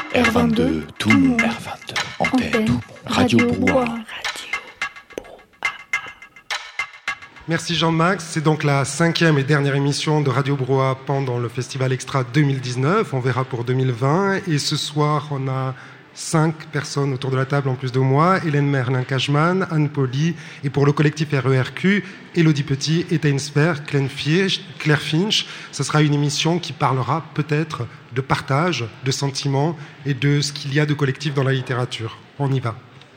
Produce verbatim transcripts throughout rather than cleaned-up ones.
R vingt-deux, tout le monde. R vingt-deux, antenne, Radio Brouhaha. Merci Jean-Max. C'est donc la cinquième et dernière émission de Radio Brouhaha pendant le Festival Extra deux mille dix-neuf. On verra pour deux mille vingt. Et ce soir, on a cinq personnes autour de la table en plus de moi. Hélène Merlin-Cajman, Anne Pauly, et pour le collectif R E R Q, Élodie Petit, Etainsfer, Claire Finch. Ce sera une émission qui parlera peut-être de partage, de sentiments et de ce qu'il y a de collectif dans la littérature. On y va.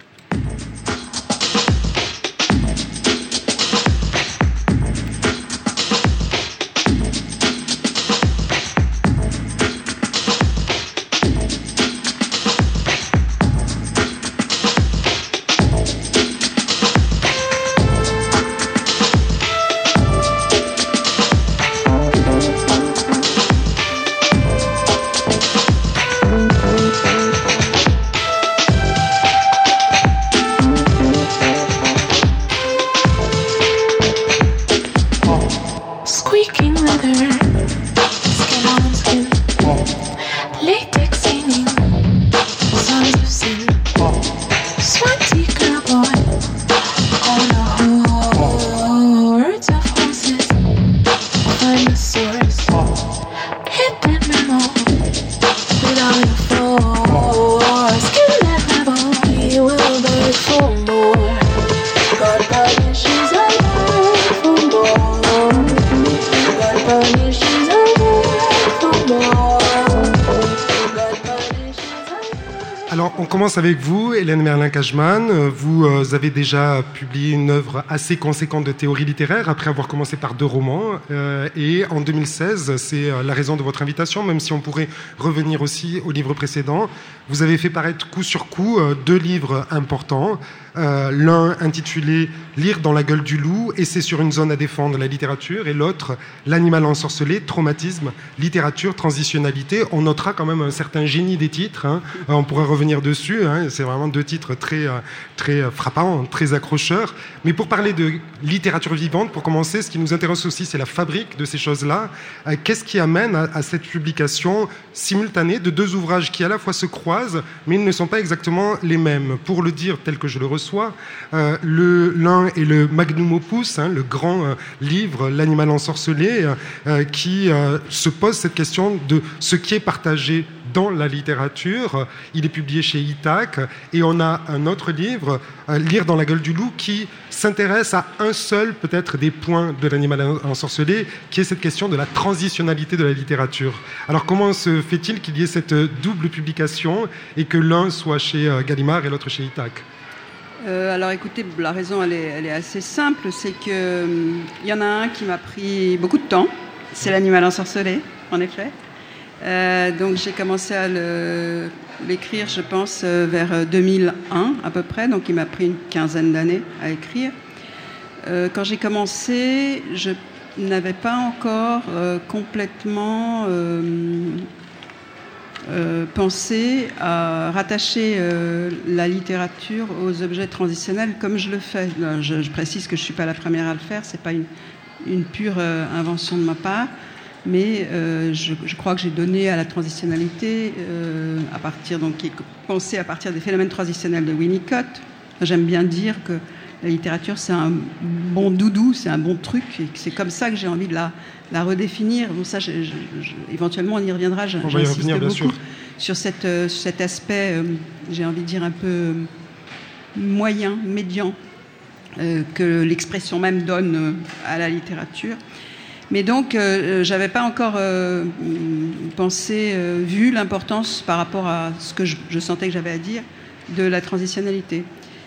Avec vous, Hélène Merlin-Cajman. Vous euh, avez déjà publié une œuvre assez conséquente de théorie littéraire après avoir commencé par deux romans. Euh, et en deux mille seize, c'est euh, la raison de votre invitation, même si on pourrait revenir aussi au livre précédent. Vous avez fait paraître coup sur coup euh, deux livres importants. Euh, l'un intitulé « Lire dans la gueule du loup » et c'est sur une zone à défendre, la littérature, et l'autre « L'animal ensorcelé, traumatisme, littérature, transitionnalité ». On notera quand même un certain génie des titres, hein. euh, on pourrait revenir dessus, hein. C'est vraiment deux titres très, très frappants, très accrocheurs. Mais pour parler de littérature vivante, pour commencer, ce qui nous intéresse aussi, c'est la fabrique de ces choses-là. Euh, qu'est-ce qui amène à, à cette publication simultanée de deux ouvrages qui à la fois se croisent, mais ils ne sont pas exactement les mêmes. Pour le dire tel que je le reçois, Euh, le, l'un est le magnum opus, hein, le grand euh, livre, L'animal ensorcelé, euh, qui euh, se pose cette question de ce qui est partagé dans la littérature. Il est publié chez Itac. Et on a un autre livre, euh, Lire dans la gueule du loup, qui s'intéresse à un seul, peut-être, des points de L'animal ensorcelé, qui est cette question de la transitionnalité de la littérature. Alors, comment se fait-il qu'il y ait cette double publication et que l'un soit chez euh, Gallimard et l'autre chez Itac ? Euh, alors écoutez, la raison elle est, elle est assez simple, c'est qu'il euh, y en a un qui m'a pris beaucoup de temps, c'est L'animal ensorcelé, en effet. Euh, donc j'ai commencé à le, l'écrire, je pense, euh, vers deux mille un à peu près, donc il m'a pris une quinzaine d'années à écrire. Euh, quand j'ai commencé, je n'avais pas encore euh, complètement... Euh, Euh, penser à rattacher euh, la littérature aux objets transitionnels comme je le fais. Je, je précise que je ne suis pas la première à le faire, ce n'est pas une, une pure euh, invention de ma part, mais euh, je, je crois que j'ai donné à la transitionnalité, euh, à partir, donc, qui est pensée à partir des phénomènes transitionnels de Winnicott. J'aime bien dire que la littérature, c'est un bon doudou, c'est un bon truc, et c'est comme ça que j'ai envie de la, la redéfinir. Bon, ça, je, je, je, éventuellement, on y reviendra. Je, on va y revenir, bien sûr. Sur cette, euh, cet aspect, euh, j'ai envie de dire, un peu moyen, médian, euh, que l'expression même donne euh, à la littérature. Mais donc, euh, j'avais pas encore euh, pensé, euh, vu l'importance par rapport à ce que je, je sentais que j'avais à dire de la transitionnalité.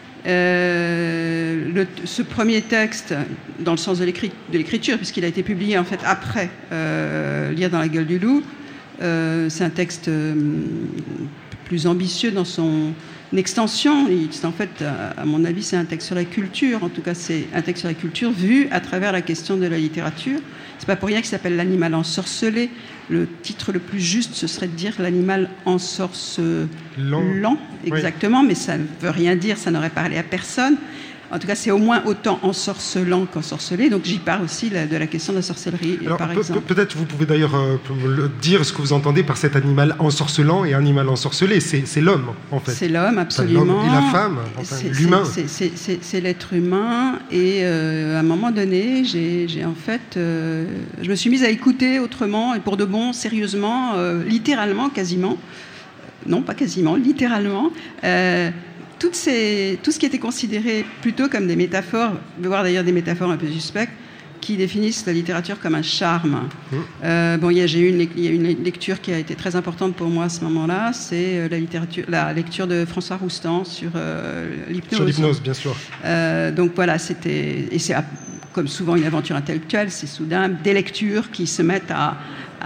Euh, le, ce premier texte, dans le sens de, l'écrit, de l'écriture, puisqu'il a été publié en fait après euh, Lire dans la gueule du loup, euh, c'est un texte euh, plus ambitieux dans son extension. Et c'est en fait, à, à mon avis, c'est un texte sur la culture. En tout cas, c'est un texte sur la culture vu à travers la question de la littérature. C'est pas pour rien qu'il s'appelle L'animal ensorcelé. Le titre le plus juste, ce serait de dire L'animal ensorcelant, exactement, oui. Mais ça ne veut rien dire, ça n'aurait parlé à personne. En tout cas, c'est au moins autant ensorcelant qu'ensorcelé. Donc, j'y parle aussi la, de la question de la sorcellerie, Alors, par pe- exemple. Peut-être vous pouvez d'ailleurs euh, dire ce que vous entendez par cet animal ensorcelant et animal ensorcelé. C'est, c'est l'homme, en fait. C'est l'homme, absolument. Enfin, l'homme et la femme, enfin, c'est, l'humain. C'est, c'est, c'est, c'est l'être humain. Et euh, à un moment donné, j'ai, j'ai en fait... Euh, je me suis mise à écouter autrement, et pour de bon, sérieusement, euh, littéralement, quasiment. Non, pas quasiment, littéralement. Euh, Toutes ces, tout ce qui était considéré plutôt comme des métaphores, voire d'ailleurs des métaphores un peu suspectes, qui définissent la littérature comme un charme. Mmh. Euh, bon, il y a, j'ai eu une, il y a une lecture qui a été très importante pour moi à ce moment-là, c'est la, littérature, la lecture de François Roustan sur euh, l'hypnose. Sur l'hypnose, bien sûr. Euh, donc voilà, c'était... Et c'est comme souvent une aventure intellectuelle, c'est soudain des lectures qui se mettent à,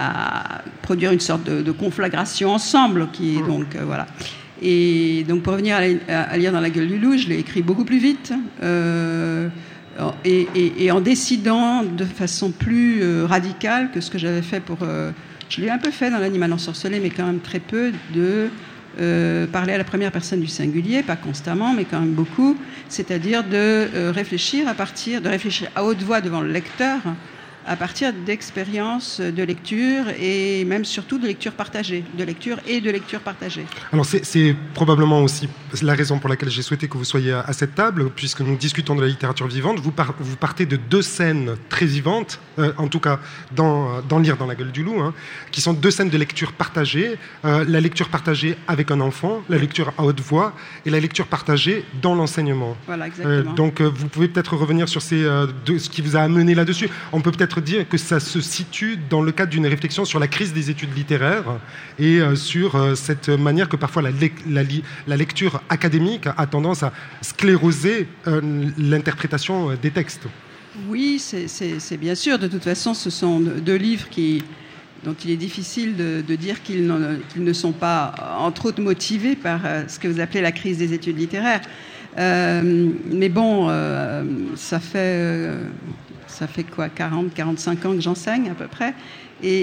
à produire une sorte de, de conflagration ensemble, qui est mmh. donc... Euh, voilà. Et donc, pour revenir à, à, à lire dans la gueule du loup, je l'ai écrit beaucoup plus vite. Euh, et, et, et en décidant de façon plus euh, radicale que ce que j'avais fait pour... Euh, je l'ai un peu fait dans l'animal ensorcelé, mais quand même très peu, de euh, parler à la première personne du singulier, pas constamment, mais quand même beaucoup. C'est-à-dire de euh, réfléchir à partir... de réfléchir à haute voix devant le lecteur, à partir d'expériences de lecture et même surtout de lecture partagée, de lecture et de lecture partagée. Alors c'est, c'est probablement aussi la raison pour laquelle j'ai souhaité que vous soyez à, à cette table, puisque nous discutons de la littérature vivante. Vous, par, vous partez de deux scènes très vivantes, euh, en tout cas dans, dans Lire dans la gueule du loup, hein, qui sont deux scènes de lecture partagée, euh, la lecture partagée avec un enfant, la lecture à haute voix et la lecture partagée dans l'enseignement. Voilà, exactement. Euh, donc euh, vous pouvez peut-être revenir sur ces, euh, deux, ce qui vous a amené là-dessus. On peut peut-être dire que ça se situe dans le cadre d'une réflexion sur la crise des études littéraires et euh, sur euh, cette manière que parfois la, la, la lecture académique a tendance à scléroser euh, l'interprétation des textes. Oui, c'est, c'est, c'est bien sûr. De toute façon, ce sont deux livres qui, dont il est difficile de, de dire qu'ils, n'en, qu'ils ne sont pas, entre autres, motivés par euh, ce que vous appelez la crise des études littéraires. Euh, mais bon, euh, ça fait... Euh, Ça fait quoi, quarante, quarante-cinq ans que j'enseigne à peu près. Et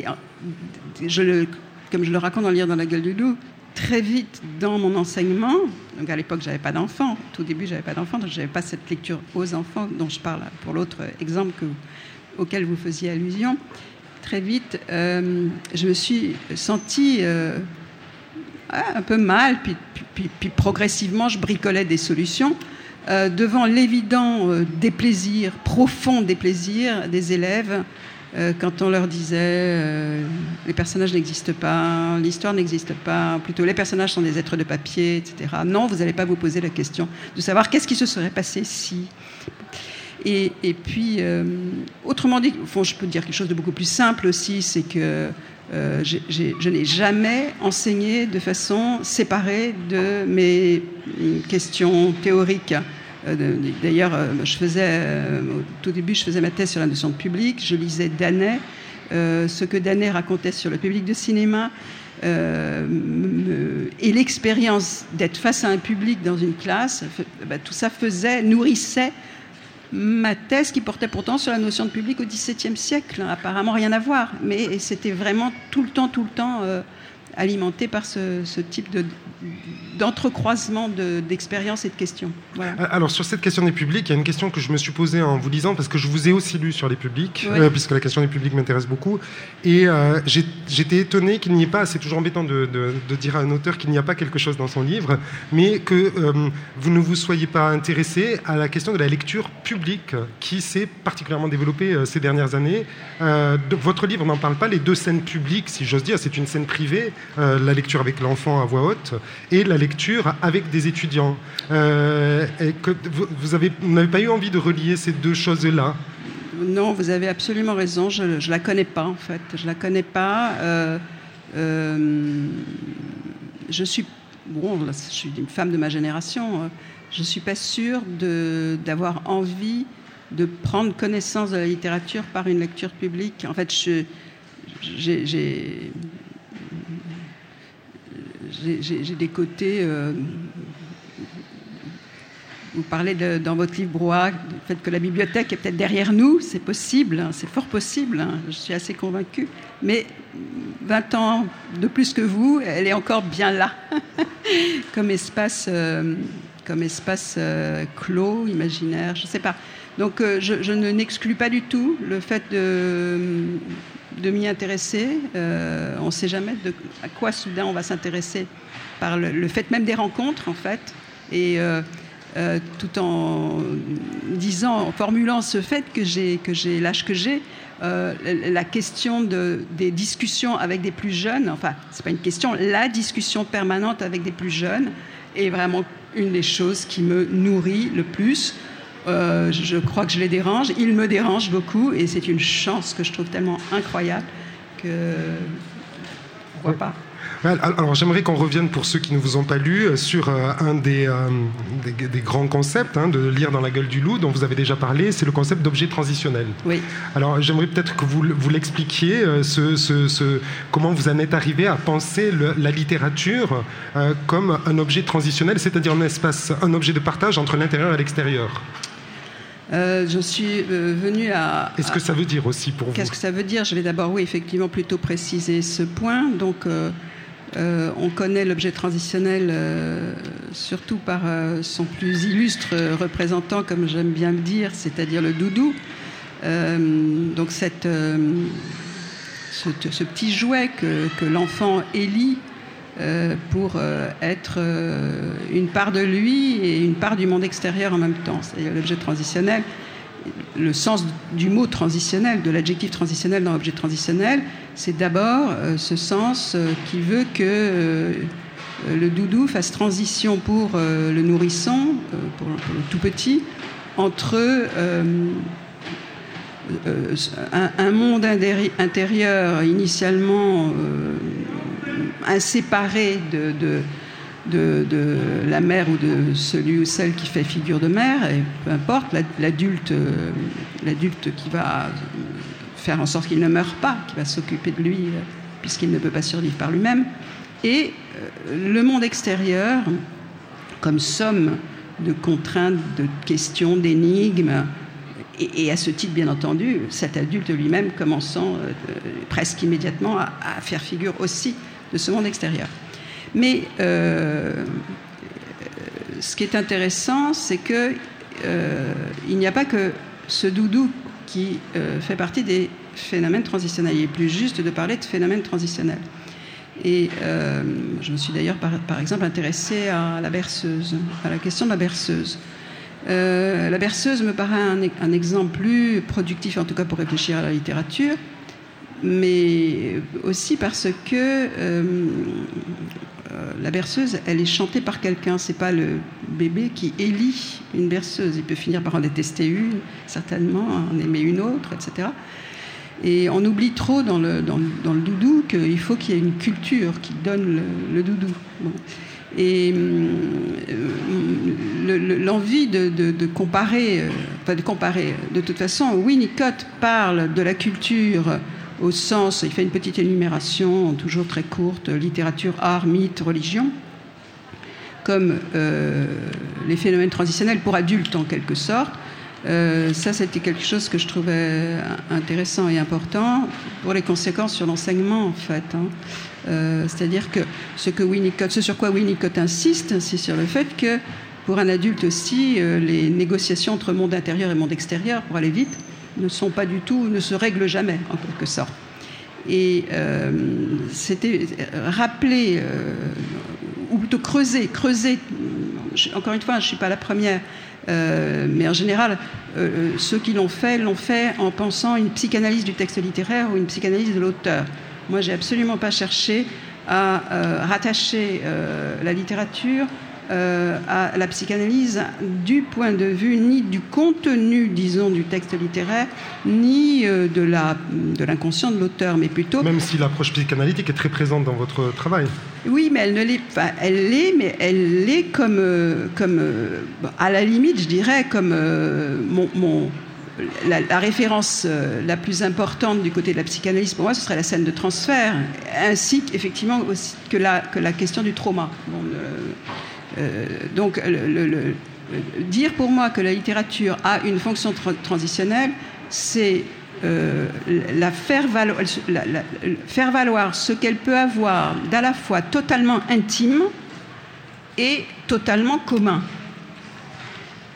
je le, comme je le raconte dans Lire dans la gueule du loup, très vite dans mon enseignement, donc à l'époque, je n'avais pas d'enfants. Au tout début, je n'avais pas d'enfants, donc je n'avais pas cette lecture aux enfants dont je parle pour l'autre exemple que, auquel vous faisiez allusion. Très vite, euh, je me suis sentie euh, un peu mal, puis, puis, puis, puis progressivement, je bricolais des solutions. Euh, devant l'évident euh, déplaisir, profond déplaisir des élèves euh, quand on leur disait euh, les personnages n'existent pas, l'histoire n'existe pas, plutôt les personnages sont des êtres de papier, et cetera. Non, vous n'allez pas vous poser la question de savoir qu'est-ce qui se serait passé si... Et, et puis, euh, autrement dit, au fond, je peux dire quelque chose de beaucoup plus simple aussi, c'est que Euh, j'ai, j'ai, je n'ai jamais enseigné de façon séparée de mes questions théoriques. Euh, d'ailleurs, euh, je faisais, euh, au tout début, je faisais ma thèse sur la notion de public. Je lisais Danet, euh, ce que Danet racontait sur le public de cinéma. Euh, me, et l'expérience d'être face à un public dans une classe, bah, tout ça faisait, nourrissait ma thèse qui portait pourtant sur la notion de public au dix-septième siècle, apparemment rien à voir, mais c'était vraiment tout le temps, tout le temps euh, alimenté par ce, ce type de, d'entrecroisement de, d'expériences et de questions. Voilà. Alors sur cette question des publics, il y a une question que je me suis posée en vous lisant, parce que je vous ai aussi lu sur les publics, oui. euh, puisque la question des publics m'intéresse beaucoup, et euh, j'ai, j'étais étonné qu'il n'y ait pas, c'est toujours embêtant de, de, de dire à un auteur qu'il n'y a pas quelque chose dans son livre, mais que euh, vous ne vous soyez pas intéressé à la question de la lecture publique, qui s'est particulièrement développée euh, ces dernières années. Euh, de, votre livre n'en parle pas, les deux scènes publiques, si j'ose dire, c'est une scène privée, euh, la lecture avec l'enfant à voix haute, et la lecture avec des étudiants. Euh, et que vous, vous, avez, vous n'avez pas eu envie de relier ces deux choses-là? Non, vous avez absolument raison. Je ne la connais pas, en fait. Je ne la connais pas. Euh, euh, je suis... Bon, là, je suis une femme de ma génération. Je ne suis pas sûre de, d'avoir envie de prendre connaissance de la littérature par une lecture publique. En fait, je, j'ai... j'ai J'ai, j'ai, j'ai des côtés... Euh, vous parlez de, dans votre livre Brouhaha du fait que la bibliothèque est peut-être derrière nous. C'est possible, hein, c'est fort possible. Hein, je suis assez convaincue. Mais vingt ans de plus que vous, elle est encore bien là, comme espace euh, comme espace euh, clos, imaginaire, je ne sais pas. Donc euh, je, je ne n'exclus pas du tout le fait de, de m'y intéresser. Euh, on ne sait jamais de, à quoi soudain on va s'intéresser par le, le fait même des rencontres, en fait. Et euh, euh, tout en disant, en formulant ce fait que j'ai, que j'ai l'âge que j'ai, euh, la question de, des discussions avec des plus jeunes, enfin, c'est pas une question, la discussion permanente avec des plus jeunes est vraiment une des choses qui me nourrit le plus. Euh, je crois que je les dérange, ils me dérangent beaucoup, et c'est une chance que je trouve tellement incroyable que pourquoi oui. pas. Alors j'aimerais qu'on revienne, pour ceux qui ne vous ont pas lu, sur euh, un des, euh, des, des grands concepts hein, de lire dans la gueule du loup dont vous avez déjà parlé, c'est le concept d'objet transitionnel. Oui. Alors j'aimerais peut-être que vous, vous l'expliquiez, euh, ce, ce, ce, comment vous en êtes arrivé à penser le, la littérature euh, comme un objet transitionnel, c'est-à-dire un espace, un objet de partage entre l'intérieur et l'extérieur. Euh, je suis euh, venue à... Est-ce que ça veut dire aussi pour vous ? Qu'est-ce que ça veut dire ? Je vais d'abord, oui, effectivement, plutôt préciser ce point. Donc, euh, euh, on connaît l'objet transitionnel euh, surtout par euh, son plus illustre représentant, comme j'aime bien le dire, c'est-à-dire le doudou. Euh, donc, cette, euh, ce, ce petit jouet que, que l'enfant élit Euh, pour euh, être euh, une part de lui et une part du monde extérieur en même temps. C'est-à-dire l'objet transitionnel, le sens du mot transitionnel, de l'adjectif transitionnel dans l'objet transitionnel, c'est d'abord euh, ce sens euh, qui veut que euh, le doudou fasse transition pour euh, le nourrisson, euh, pour, pour le tout petit, entre euh, euh, un, un monde intérieur initialement euh, inséparé de, de, de, de la mère ou de celui ou celle qui fait figure de mère, et peu importe, l'adulte, l'adulte qui va faire en sorte qu'il ne meure pas, qui va s'occuper de lui puisqu'il ne peut pas survivre par lui-même, et le monde extérieur comme somme de contraintes, de questions, d'énigmes, et, et à ce titre, bien entendu, cet adulte lui-même commençant euh, presque immédiatement à, à faire figure aussi de ce monde extérieur. Mais euh, ce qui est intéressant, c'est que euh, il n'y a pas que ce doudou qui euh, fait partie des phénomènes transitionnels. Il est plus juste de parler de phénomènes transitionnels. Et euh, je me suis d'ailleurs, par, par exemple, intéressée à la berceuse, à la question de la berceuse. Euh, la berceuse me paraît un, un exemple plus productif, en tout cas pour réfléchir à la littérature, mais aussi parce que euh, euh, la berceuse, elle est chantée par quelqu'un. C'est pas le bébé qui élit une berceuse. Il peut finir par en détester une, certainement, en aimer une autre, et cetera. Et on oublie trop dans le, dans, dans le doudou qu'il faut qu'il y ait une culture qui donne le, le doudou. Bon. Et euh, le, le, l'envie de, de, de comparer, euh, enfin de comparer, de toute façon, Winnicott parle de la culture au sens, il fait une petite énumération, toujours très courte, littérature, art, mythe, religion, comme euh, les phénomènes transitionnels pour adultes en quelque sorte. Euh, ça, c'était quelque chose que je trouvais intéressant et important pour les conséquences sur l'enseignement, en fait. Hein. Euh, c'est-à-dire que ce, que Winnicott, ce sur quoi Winnicott insiste, c'est sur le fait que, pour un adulte aussi, euh, les négociations entre monde intérieur et monde extérieur, pour aller vite, ne sont pas du tout, ne se règlent jamais, en quelque sorte. Et euh, c'était rappeler, euh, ou plutôt creuser, creuser, encore une fois, je ne suis pas la première, Euh, mais en général, euh, ceux qui l'ont fait, l'ont fait en pensant une psychanalyse du texte littéraire ou une psychanalyse de l'auteur. Moi, j'ai absolument pas cherché à euh, rattacher euh, la littérature euh, à la psychanalyse du point de vue ni du contenu, disons, du texte littéraire, ni euh, de la, de l'inconscient de l'auteur, mais plutôt... Même si l'approche psychanalytique est très présente dans votre travail. Oui, mais elle ne l'est pas. Elle l'est, mais elle l'est comme, euh, comme euh, à la limite, je dirais, comme euh, mon, mon, la, la référence euh, la plus importante du côté de la psychanalyse, pour moi, ce serait la scène de transfert, ainsi qu'effectivement aussi, que, la, que la question du trauma. Bon, euh, euh, donc, le, le, le, dire pour moi que la littérature a une fonction tra- transitionnelle, c'est Euh, la faire, valoir, la, la, faire valoir ce qu'elle peut avoir d'à la fois totalement intime et totalement commun.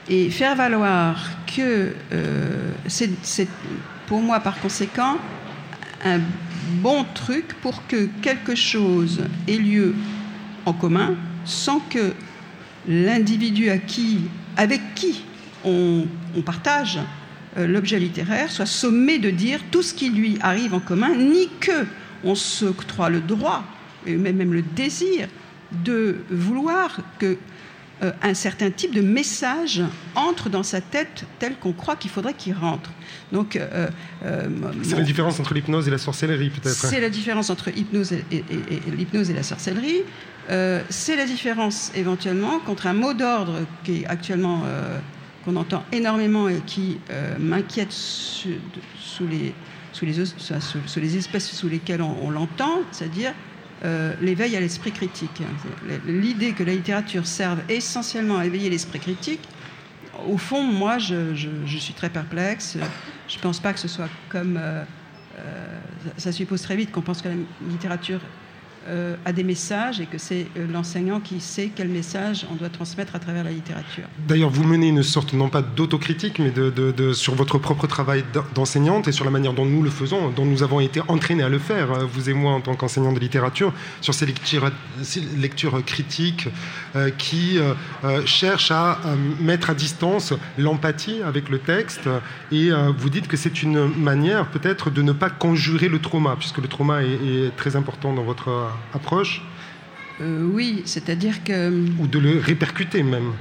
Et faire valoir que euh, c'est, c'est pour moi par conséquent un bon truc pour que quelque chose ait lieu en commun sans que l'individu à qui, avec qui on, on partage euh, l'objet littéraire soit sommé de dire tout ce qui lui arrive en commun, ni que on s'octroie le droit, et même, même le désir de vouloir que Euh, un certain type de message entre dans sa tête tel qu'on croit qu'il faudrait qu'il rentre. Donc, euh, euh, c'est bon, la différence entre l'hypnose et la sorcellerie, peut-être. C'est la différence entre hypnose et, et, et, et l'hypnose et la sorcellerie. Euh, c'est la différence éventuellement contre un mot d'ordre qui est actuellement euh, qu'on entend énormément et qui euh, m'inquiète sous, sous, les, sous, les, sous, sous les espèces sous lesquelles on, on l'entend, c'est-à-dire Euh, l'éveil à l'esprit critique. L'idée que la littérature serve essentiellement à éveiller l'esprit critique, au fond, moi, je, je, je suis très perplexe. Je ne pense pas que ce soit comme... Euh, euh, ça suppose très vite qu'on pense que la littérature euh, a des messages et que c'est l'enseignant qui sait quel message on doit transmettre à travers la littérature. D'ailleurs, vous menez une sorte, non pas d'autocritique, mais de, de, de, sur votre propre travail d'enseignante et sur la manière dont nous le faisons, dont nous avons été entraînés à le faire, vous et moi, en tant qu'enseignants de littérature, sur ces lectures, ces lectures critiques euh, qui euh, euh, cherchent à euh, mettre à distance l'empathie avec le texte. Et euh, vous dites que c'est une manière, peut-être, de ne pas conjurer le trauma, puisque le trauma est, est très important dans votre euh, approche. Euh, oui, c'est-à-dire que... Ou de le répercuter même.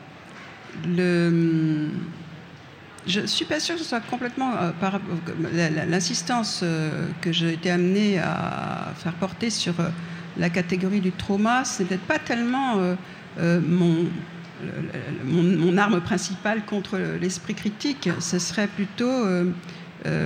Le... Je ne suis pas sûre que ce soit complètement... Euh, par... L'insistance euh, que j'ai été amenée à faire porter sur euh, la catégorie du trauma, c'est peut-être pas tellement euh, euh, mon, mon, mon arme principale contre l'esprit critique. Ce serait plutôt... Euh, euh,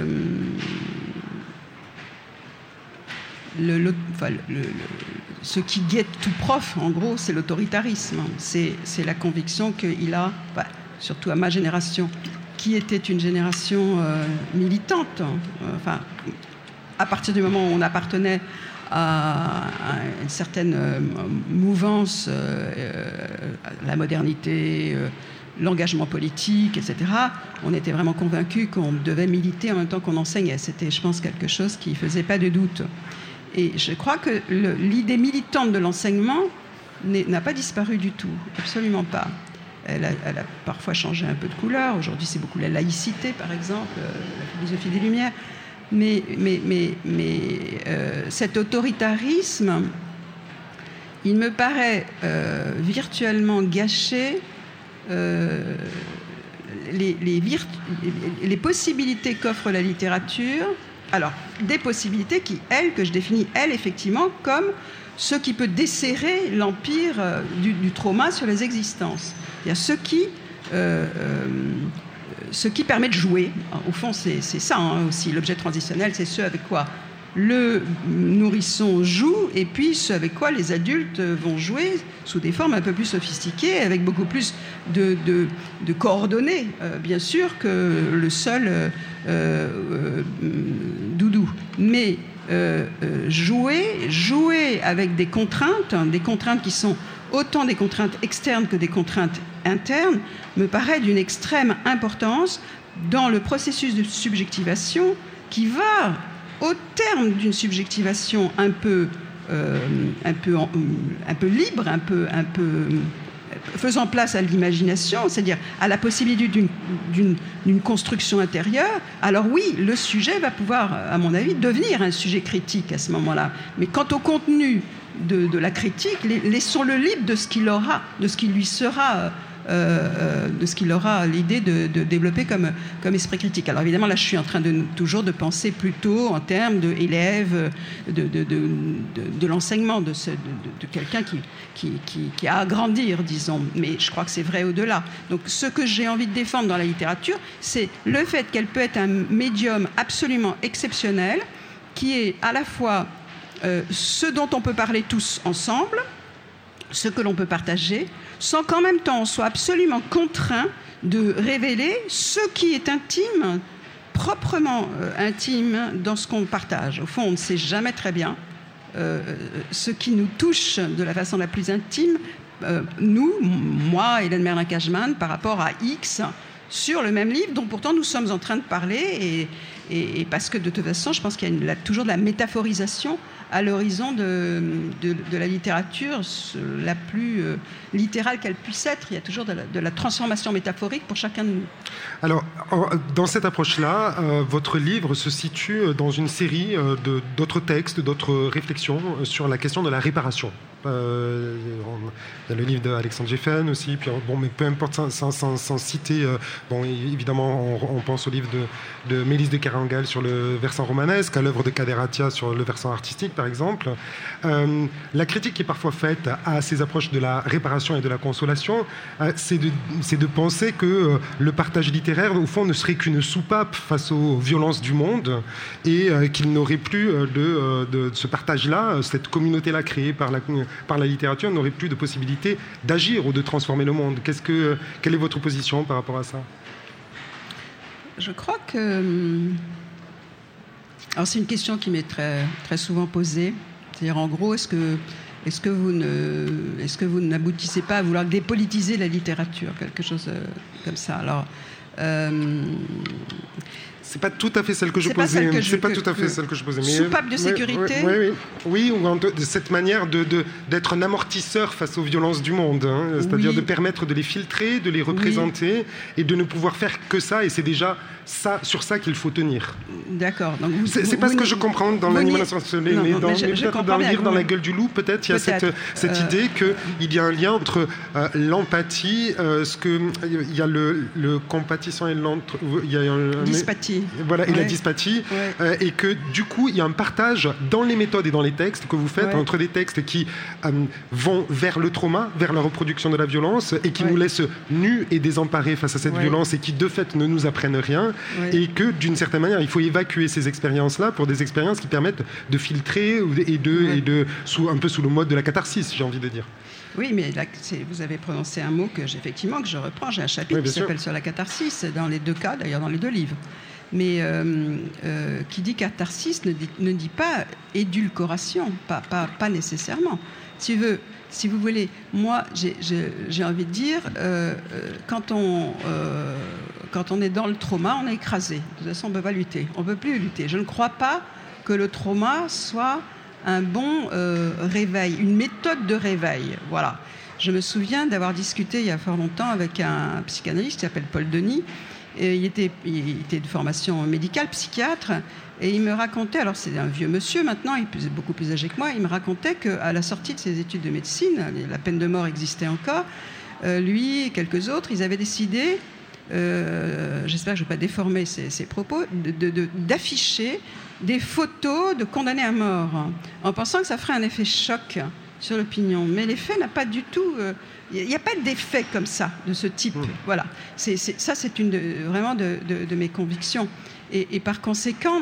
Le, le, enfin, le, le, ce qui guette tout prof, en gros, c'est l'autoritarisme. C'est, c'est la conviction qu'il a, enfin, surtout à ma génération, qui était une génération euh, militante. Enfin, à partir du moment où on appartenait à, à une certaine euh, mouvance, euh, à la modernité, euh, l'engagement politique, et cetera, on était vraiment convaincus qu'on devait militer en même temps qu'on enseignait. C'était, je pense, quelque chose qui ne faisait pas de doute. Et je crois que le, l'idée militante de l'enseignement n'a pas disparu du tout, absolument pas. Elle a, elle a parfois changé un peu de couleur. Aujourd'hui, c'est beaucoup la laïcité, par exemple, euh, la philosophie des Lumières. Mais, mais, mais, mais euh, cet autoritarisme, il me paraît euh, virtuellement gâcher euh, les, les, virtu- les possibilités qu'offre la littérature. Alors, des possibilités qui, elles, que je définis, elles, effectivement, comme ce qui peut desserrer l'empire euh, du, du trauma sur les existences. C'est-à-dire ce qui, euh, euh, ce qui permet de jouer. Au fond, c'est, c'est ça hein, aussi. L'objet transitionnel, c'est ce avec quoi le nourrisson joue et puis ce avec quoi les adultes vont jouer sous des formes un peu plus sophistiquées, avec beaucoup plus de, de, de coordonnées, euh, bien sûr, que le seul euh, euh, doudou. Mais euh, euh, jouer, jouer avec des contraintes, hein, des contraintes qui sont autant des contraintes externes que des contraintes internes, me paraît d'une extrême importance dans le processus de subjectivation qui va, au terme d'une subjectivation un peu, euh, un peu, un peu libre, un peu, un peu faisant place à l'imagination, c'est-à-dire à la possibilité d'une, d'une, d'une construction intérieure, alors oui, le sujet va pouvoir, à mon avis, devenir un sujet critique à ce moment-là. Mais quant au contenu de, de la critique, laissons-le libre de ce qu'il aura, de ce qui lui sera... Euh, de ce qu'il aura l'idée de, de développer comme, comme esprit critique. Alors évidemment, là, je suis en train de, toujours de penser plutôt en termes d'élèves, de, de, de, de, de, de l'enseignement, de, ce, de, de quelqu'un qui, qui, qui, qui a à grandir, disons. Mais je crois que c'est vrai au-delà. Donc ce que j'ai envie de défendre dans la littérature, c'est le fait qu'elle peut être un médium absolument exceptionnel, qui est à la fois euh, ce dont on peut parler tous ensemble, ce que l'on peut partager, sans qu'en même temps on soit absolument contraint de révéler ce qui est intime, proprement euh, intime dans ce qu'on partage. Au fond, on ne sait jamais très bien euh, ce qui nous touche de la façon la plus intime euh, nous, moi, Hélène Merlin-Cashman, par rapport à X, sur le même livre, dont pourtant nous sommes en train de parler, et, et, et parce que de toute façon, je pense qu'il y a une, là, toujours de la métaphorisation à l'horizon de, de, de la littérature la plus euh, littérale qu'elle puisse être. Il y a toujours de la, de la transformation métaphorique pour chacun de nous. Alors, dans cette approche-là, euh, votre livre se situe dans une série euh, de, d'autres textes, d'autres réflexions sur la question de la réparation. Euh, il y a le livre d'Alexandre Geffen aussi, puis bon, mais peu importe, sans, sans, sans, sans citer, euh, bon, évidemment, on, on pense au livre de, de Mélisse de Kerangal sur le versant romanesque, à l'œuvre de Kader Attia sur le versant artistique, par exemple. Euh, la critique qui est parfois faite à ces approches de la réparation et de la consolation, euh, c'est, de, c'est de penser que euh, le partage littéraire, au fond, ne serait qu'une soupape face aux violences du monde, et euh, qu'il n'aurait plus euh, de, de, de ce partage-là, cette communauté-là créée par la par la littérature, n'aurait plus de possibilité d'agir ou de transformer le monde. Qu'est-ce que, quelle est votre position par rapport à ça ? Je crois que... Alors c'est une question qui m'est très, très souvent posée. C'est-à-dire, en gros, est-ce que, est-ce que vous ne, est-ce que vous n'aboutissez pas à vouloir dépolitiser la littérature ? Quelque chose comme ça. Alors... Euh, C'est pas tout à fait celle que je c'est posais. Pas c'est je, pas que, tout à fait celle que je posais. Mais soupape de sécurité. Oui, oui, oui, oui, ou de cette manière de, de, d'être un amortisseur face aux violences du monde, hein, c'est-à-dire oui. de permettre de les filtrer, de les représenter, oui. et de ne pouvoir faire que ça. Et c'est déjà ça, sur ça qu'il faut tenir. D'accord. Donc vous, c'est, vous, c'est pas vous, ce que je comprends dans l'animation nationale, mais, non, dans, mais je, mais je peut-être dans le livre, vous... dans La gueule du loup, peut-être il y a peut-être. cette, cette euh... idée qu'il y a un lien entre euh, l'empathie, euh, ce que il y a le, le compatissant et l'entre, il y a un, dyspathie. Voilà, et ouais. la dyspathie, ouais. euh, et que du coup il y a un partage dans les méthodes et dans les textes que vous faites, ouais. entre des textes qui euh, vont vers le trauma, vers la reproduction de la violence, et qui ouais. nous laissent nus et désemparés face à cette ouais. violence, et qui de fait ne nous apprennent rien, ouais. et que d'une certaine manière il faut évacuer ces expériences-là pour des expériences qui permettent de filtrer et de, ouais. et de sous, un peu sous le mode de la catharsis, j'ai envie de dire. Oui, mais là, c'est, vous avez prononcé un mot que effectivement que je reprends. J'ai un chapitre oui, qui s'appelle sur la catharsis, dans les deux cas, d'ailleurs dans les deux livres. Mais euh, euh, qui dit catharsis ne dit, ne dit pas édulcoration, pas, pas, pas nécessairement. Si, veut, si vous voulez, moi, j'ai, j'ai, j'ai envie de dire, euh, quand, on, euh, quand on est dans le trauma, on est écrasé. De toute façon, on ne peut pas lutter. On ne peut plus lutter. Je ne crois pas que le trauma soit un bon euh, réveil, une méthode de réveil. Voilà. Je me souviens d'avoir discuté il y a fort longtemps avec un psychanalyste qui s'appelle Paul Denis. Et il, était, il était de formation médicale, psychiatre, et il me racontait, alors c'est un vieux monsieur maintenant, il est beaucoup plus âgé que moi, il me racontait qu'à la sortie de ses études de médecine, la peine de mort existait encore, euh, lui et quelques autres, ils avaient décidé, euh, j'espère que je ne vais pas déformer ses, ses propos, de, de, de, d'afficher des photos de condamnés à mort, en pensant que ça ferait un effet choc sur l'opinion. Mais l'effet n'a pas du tout... Euh, il n'y a pas d'effet comme ça, de ce type. Mmh. Voilà. C'est, c'est, ça, c'est une de, vraiment de, de, de mes convictions. Et, et par conséquent,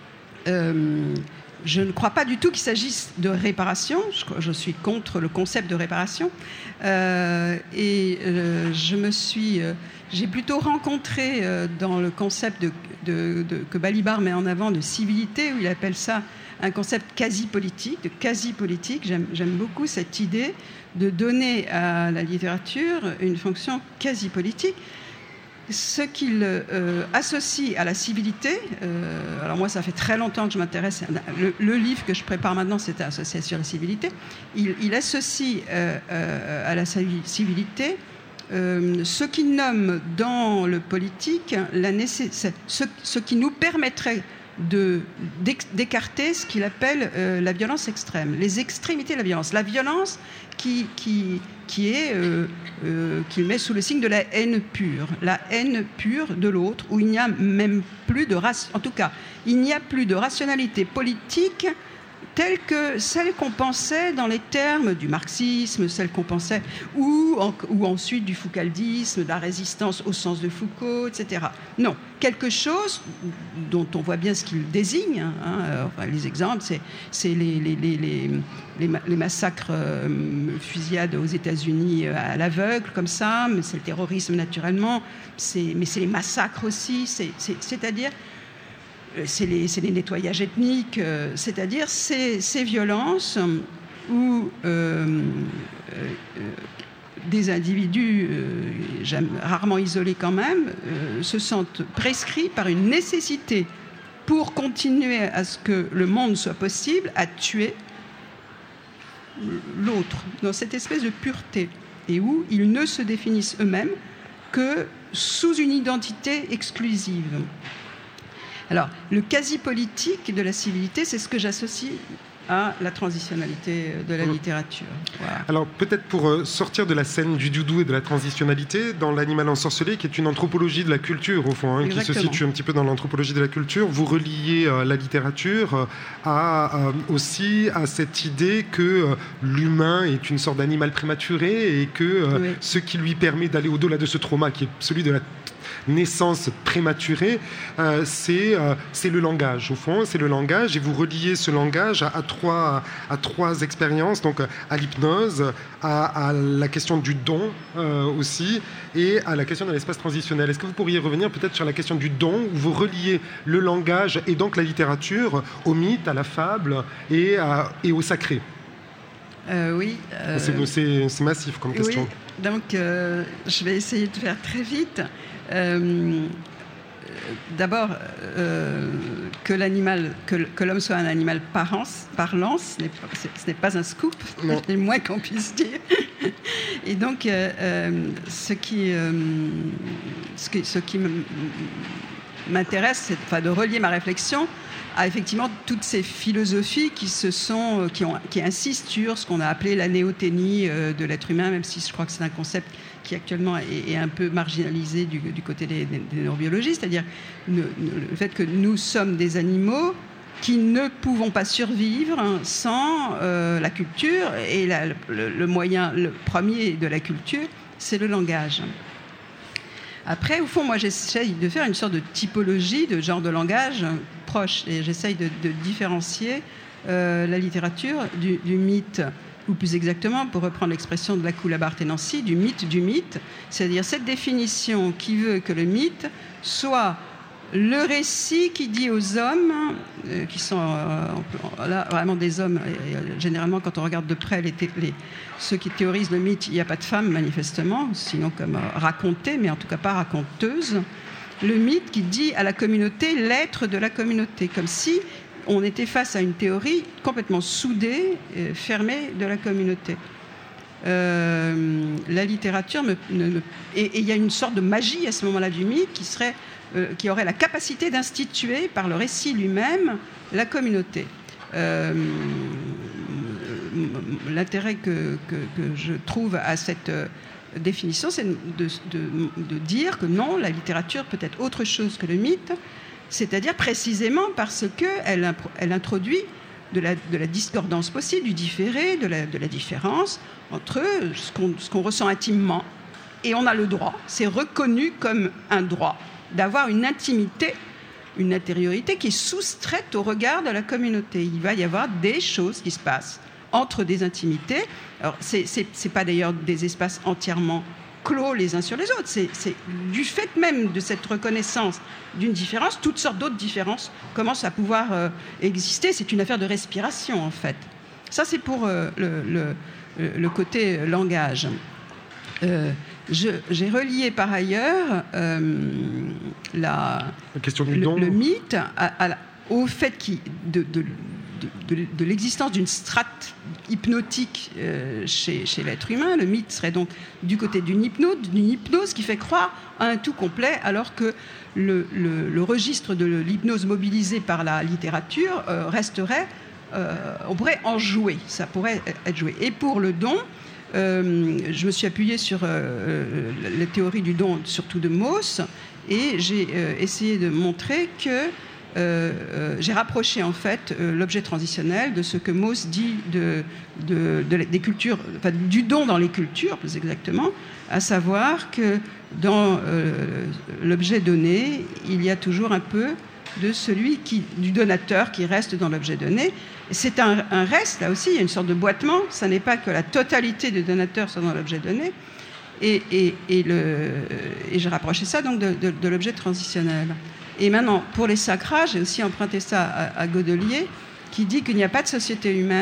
euh, je ne crois pas du tout qu'il s'agisse de réparation. Je, je suis contre le concept de réparation. Euh, et euh, je me suis... Euh, j'ai plutôt rencontré euh, dans le concept de, de, de, que Balibar met en avant de civilité, où il appelle ça un concept quasi-politique, de quasi-politique. J'aime, j'aime beaucoup cette idée de donner à la littérature une fonction quasi-politique, ce qu'il euh, associe à la civilité. Euh, alors moi, ça fait très longtemps que je m'intéresse. Le, le livre que je prépare maintenant, c'est associé sur la civilité. Il, il associe euh, euh, à la civilité euh, ce qui nomme dans le politique la nécess- ce, ce qui nous permettrait De, d'écarter ce qu'il appelle euh, la violence extrême, les extrémités de la violence. La violence qui, qui, qui est, euh, euh, qu'il met sous le signe de la haine pure, la haine pure de l'autre, où il n'y a même plus de race, en tout cas, il n'y a plus de rationalité politique telle que celle qu'on pensait dans les termes du marxisme, celle qu'on pensait, ou, en, ou ensuite du foucaldisme, de la résistance au sens de Foucault, et cetera. Non, quelque chose dont on voit bien ce qu'il désigne. Hein, enfin, les exemples, c'est, c'est les, les, les, les, les, les massacres, euh, fusillades aux États-Unis à l'aveugle, comme ça, mais c'est le terrorisme naturellement, c'est, mais c'est les massacres aussi, c'est, c'est, c'est-à-dire... C'est les, c'est les nettoyages ethniques, euh, c'est-à-dire ces, ces violences où euh, euh, des individus, euh, rarement isolés quand même, euh, se sentent prescrits par une nécessité pour continuer à ce que le monde soit possible, à tuer l'autre, dans cette espèce de pureté, et où ils ne se définissent eux-mêmes que sous une identité exclusive. Alors, le quasi-politique de la civilité, c'est ce que j'associe à la transitionnalité de la littérature. Voilà. Alors, peut-être pour sortir de la scène du doudou et de la transitionnalité, dans L'animal ensorcelé, qui est une anthropologie de la culture, au fond, hein, qui se situe un petit peu dans l'anthropologie de la culture, vous reliez euh, la littérature euh, à, euh, aussi à cette idée que euh, l'humain est une sorte d'animal prématuré et que euh, oui. ce qui lui permet d'aller au-delà de ce trauma, qui est celui de la naissance prématurée, euh, c'est, euh, c'est le langage, au fond, c'est le langage, et vous reliez ce langage à, à, trois, à trois expériences, donc à l'hypnose, à, à la question du don euh, aussi, et à la question de l'espace transitionnel. Est-ce que vous pourriez revenir peut-être sur la question du don, où vous reliez le langage et donc la littérature au mythe, à la fable et, à, et au sacré? Euh, oui. Euh, c'est, c'est, c'est massif comme question. Oui, donc euh, je vais essayer de faire très vite. Euh, d'abord, euh, que, l'animal, que, que l'homme soit un animal parlant, parlant ce, n'est pas, ce n'est pas un scoop, c'est le moins qu'on puisse dire. Et donc, euh, euh, ce qui, euh, ce qui, ce qui m'intéresse, c'est enfin, de relier ma réflexion à effectivement toutes ces philosophies qui, se sont, qui, ont, qui insistent sur ce qu'on a appelé la néothénie de l'être humain, même si je crois que c'est un concept qui actuellement est, est un peu marginalisé du, du côté des, des, des neurobiologistes, c'est-à-dire le, le fait que nous sommes des animaux qui ne pouvons pas survivre sans euh, la culture, et la, le, le moyen le premier de la culture, c'est le langage. Après, au fond, moi, j'essaye de faire une sorte de typologie de genre de langage proche, et j'essaye de, de différencier euh, la littérature du, du mythe, ou plus exactement, pour reprendre l'expression de la Coulabar-Tenancy, du mythe du mythe, c'est-à-dire cette définition qui veut que le mythe soit le récit qui dit aux hommes, euh, qui sont euh, là, vraiment des hommes, et, et, généralement quand on regarde de près les, les, ceux qui théorisent le mythe, il n'y a pas de femmes manifestement, sinon comme euh, racontée, mais en tout cas pas raconteuse, le mythe qui dit à la communauté l'être de la communauté, comme si on était face à une théorie complètement soudée, euh, fermée de la communauté. Euh, la littérature, me, ne, me, et il y a une sorte de magie à ce moment-là du mythe qui, serait, euh, qui aurait la capacité d'instituer par le récit lui-même la communauté. Euh, l'intérêt que, que, que je trouve à cette euh, définition, c'est de, de, de dire que non, la littérature peut être autre chose que le mythe, c'est-à-dire précisément parce qu'elle elle introduit de la, de la discordance possible, du différé, de la, de la différence entre ce qu'on, ce qu'on ressent intimement, et on a le droit, c'est reconnu comme un droit, d'avoir une intimité, une intériorité qui est soustraite au regard de la communauté. Il va y avoir des choses qui se passent entre des intimités. Alors, c'est, c'est, c'est pas d'ailleurs des espaces entièrement clos les uns sur les autres. C'est, c'est du fait même de cette reconnaissance d'une différence, toutes sortes d'autres différences commencent à pouvoir euh, exister. C'est une affaire de respiration, en fait. Ça, c'est pour euh, le, le, le côté langage. Euh, je, j'ai relié par ailleurs euh, la, la question du le, don. le mythe à, à, au fait qui, de, de, de, de, de l'existence d'une strate hypnotique euh, chez, chez l'être humain. Le mythe serait donc du côté d'une hypnose, d'une hypnose qui fait croire à un tout complet, alors que le, le, le registre de l'hypnose mobilisé par la littérature euh, resterait, euh, on pourrait en jouer, ça pourrait être joué. Et pour le don, euh, je me suis appuyée sur euh, la théorie du don, surtout de Mauss, et j'ai euh, essayé de montrer que Euh, euh, j'ai rapproché en fait euh, l'objet transitionnel de ce que Mauss dit de, de, de, des cultures, enfin, du don dans les cultures, plus exactement, à savoir que dans euh, l'objet donné, il y a toujours un peu de celui qui, du donateur qui reste dans l'objet donné. C'est un, un reste, là aussi, il y a une sorte de boitement, ça n'est pas que la totalité des donateurs sont dans l'objet donné, et, et, et, le, et j'ai rapproché ça donc de, de, de l'objet transitionnel. Et maintenant, pour les sacras, j'ai aussi emprunté ça à, à Godelier, qui dit qu'il n'y a pas de société humaine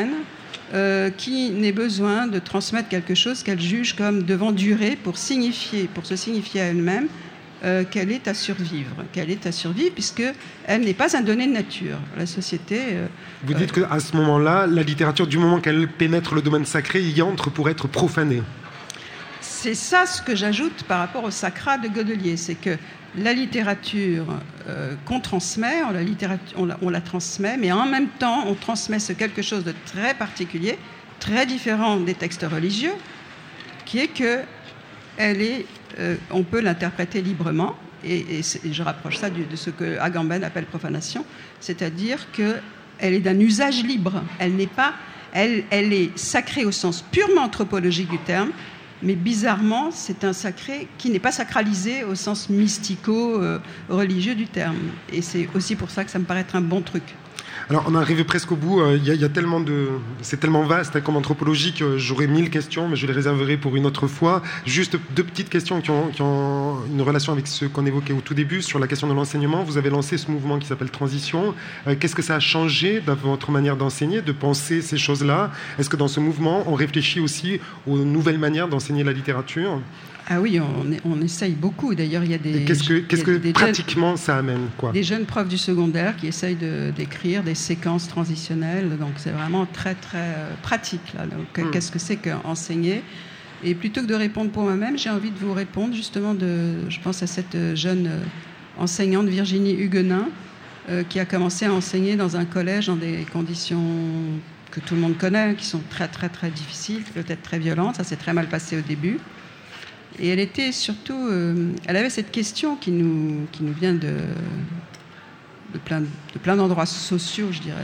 euh, qui n'ait besoin de transmettre quelque chose qu'elle juge comme devant durer pour signifier, pour se signifier à elle-même euh, qu'elle est à survivre, qu'elle est à survivre, puisque elle n'est pas un donné de nature. La société. Euh, Vous dites euh, qu'à ce moment-là, la littérature, du moment qu'elle pénètre le domaine sacré, y entre pour être profanée. C'est ça ce que j'ajoute par rapport au sacra de Godelier, c'est que la littérature euh, qu'on transmet, on la, littérature, on, la, on la transmet, mais en même temps, on transmet ce quelque chose de très particulier, très différent des textes religieux, qui est que elle est, euh, on peut l'interpréter librement, et, et, et je rapproche ça du, de ce que Agamben appelle profanation, c'est-à-dire qu'elle est d'un usage libre. Elle n'est pas, elle, elle est sacrée au sens purement anthropologique du terme, mais bizarrement, c'est un sacré qui n'est pas sacralisé au sens mystico-religieux du terme. Et c'est aussi pour ça que ça me paraît être un bon truc. Alors, on arrive presque au bout. Il y a, il y a tellement de... C'est tellement vaste hein, comme anthropologie que j'aurais mille questions, mais je les réserverai pour une autre fois. Juste deux petites questions qui ont, qui ont une relation avec ce qu'on évoquait au tout début sur la question de l'enseignement. Vous avez lancé ce mouvement qui s'appelle Transition. Euh, qu'est-ce que ça a changé dans votre manière d'enseigner, de penser ces choses-là? Est-ce que dans ce mouvement, on réfléchit aussi aux nouvelles manières d'enseigner la littérature? Ah oui, on, on essaye beaucoup. D'ailleurs, il y a des... Et qu'est-ce que, qu'est-ce que des pratiquement jeunes, ça amène quoi? Des jeunes profs du secondaire qui essayent de, d'écrire des séquences transitionnelles. Donc, c'est vraiment très, très euh, pratique. Là. Donc, mm. Qu'est-ce que c'est qu'enseigner? Et plutôt que de répondre pour moi-même, j'ai envie de vous répondre justement de... Je pense à cette jeune euh, enseignante, Virginie Huguenin, euh, qui a commencé à enseigner dans un collège dans des conditions que tout le monde connaît, qui sont très, très, très difficiles, peut-être très violentes. Ça s'est très mal passé au début. Et elle était surtout, euh, elle avait cette question qui nous, qui nous vient de, de plein, de plein d'endroits sociaux, je dirais.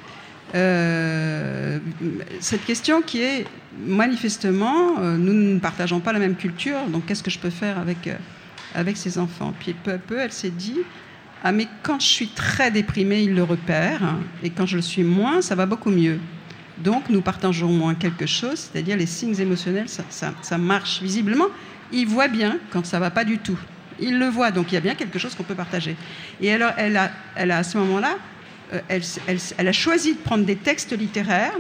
Euh, cette question qui est, manifestement, euh, nous ne partageons pas la même culture, donc qu'est-ce que je peux faire avec, euh, avec ces enfants? Puis peu à peu, elle s'est dit, ah mais quand je suis très déprimée, ils le repèrent, hein, et quand je le suis moins, ça va beaucoup mieux. Donc nous partageons moins quelque chose, c'est-à-dire les signes émotionnels, ça, ça, ça marche visiblement. Il voit bien quand ça ne va pas du tout. Il le voit, donc il y a bien quelque chose qu'on peut partager. Et alors, elle a, elle a à ce moment-là, euh, elle, elle, elle a choisi de prendre des textes littéraires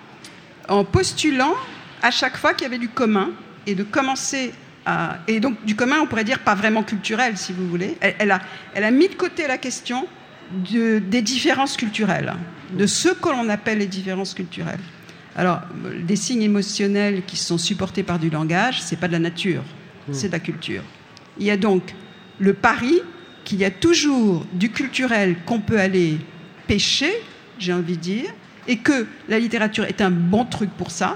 en postulant à chaque fois qu'il y avait du commun et de commencer à... Et donc, du commun, on pourrait dire pas vraiment culturel, si vous voulez. Elle, elle, a, elle a mis de côté la question de, des différences culturelles, de ce que l'on appelle les différences culturelles. Alors, des signes émotionnels qui sont supportés par du langage, c'est pas de la nature, c'est de la culture. Il y a donc le pari qu'il y a toujours du culturel qu'on peut aller pêcher, j'ai envie de dire, et que la littérature est un bon truc pour ça,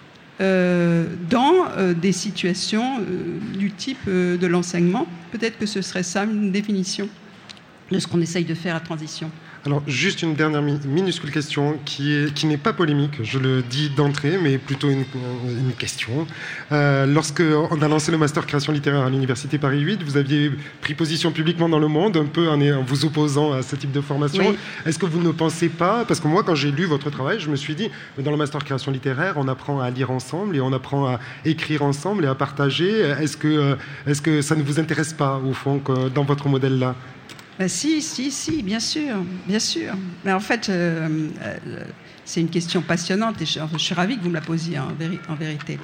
euh, dans euh, des situations euh, du type euh, de l'enseignement. Peut-être que ce serait ça une définition de ce qu'on essaye de faire à Transition. Alors, juste une dernière mi- minuscule question qui, est, qui n'est pas polémique, je le dis d'entrée, mais plutôt une, une question. Euh, lorsque on a lancé le Master Création littéraire à l'Université Paris huit, vous aviez pris position publiquement dans Le Monde, un peu en, en vous opposant à ce type de formation. Oui. Est-ce que vous ne pensez pas, parce que moi, quand j'ai lu votre travail, je me suis dit, dans le Master Création littéraire, on apprend à lire ensemble et on apprend à écrire ensemble et à partager. Est-ce que, est-ce que ça ne vous intéresse pas, au fond, que, dans votre modèle-là? Ben si, si, si, bien sûr, bien sûr. Mais en fait, euh, euh, c'est une question passionnante et je, je suis ravie que vous me la posiez en, véri- en vérité.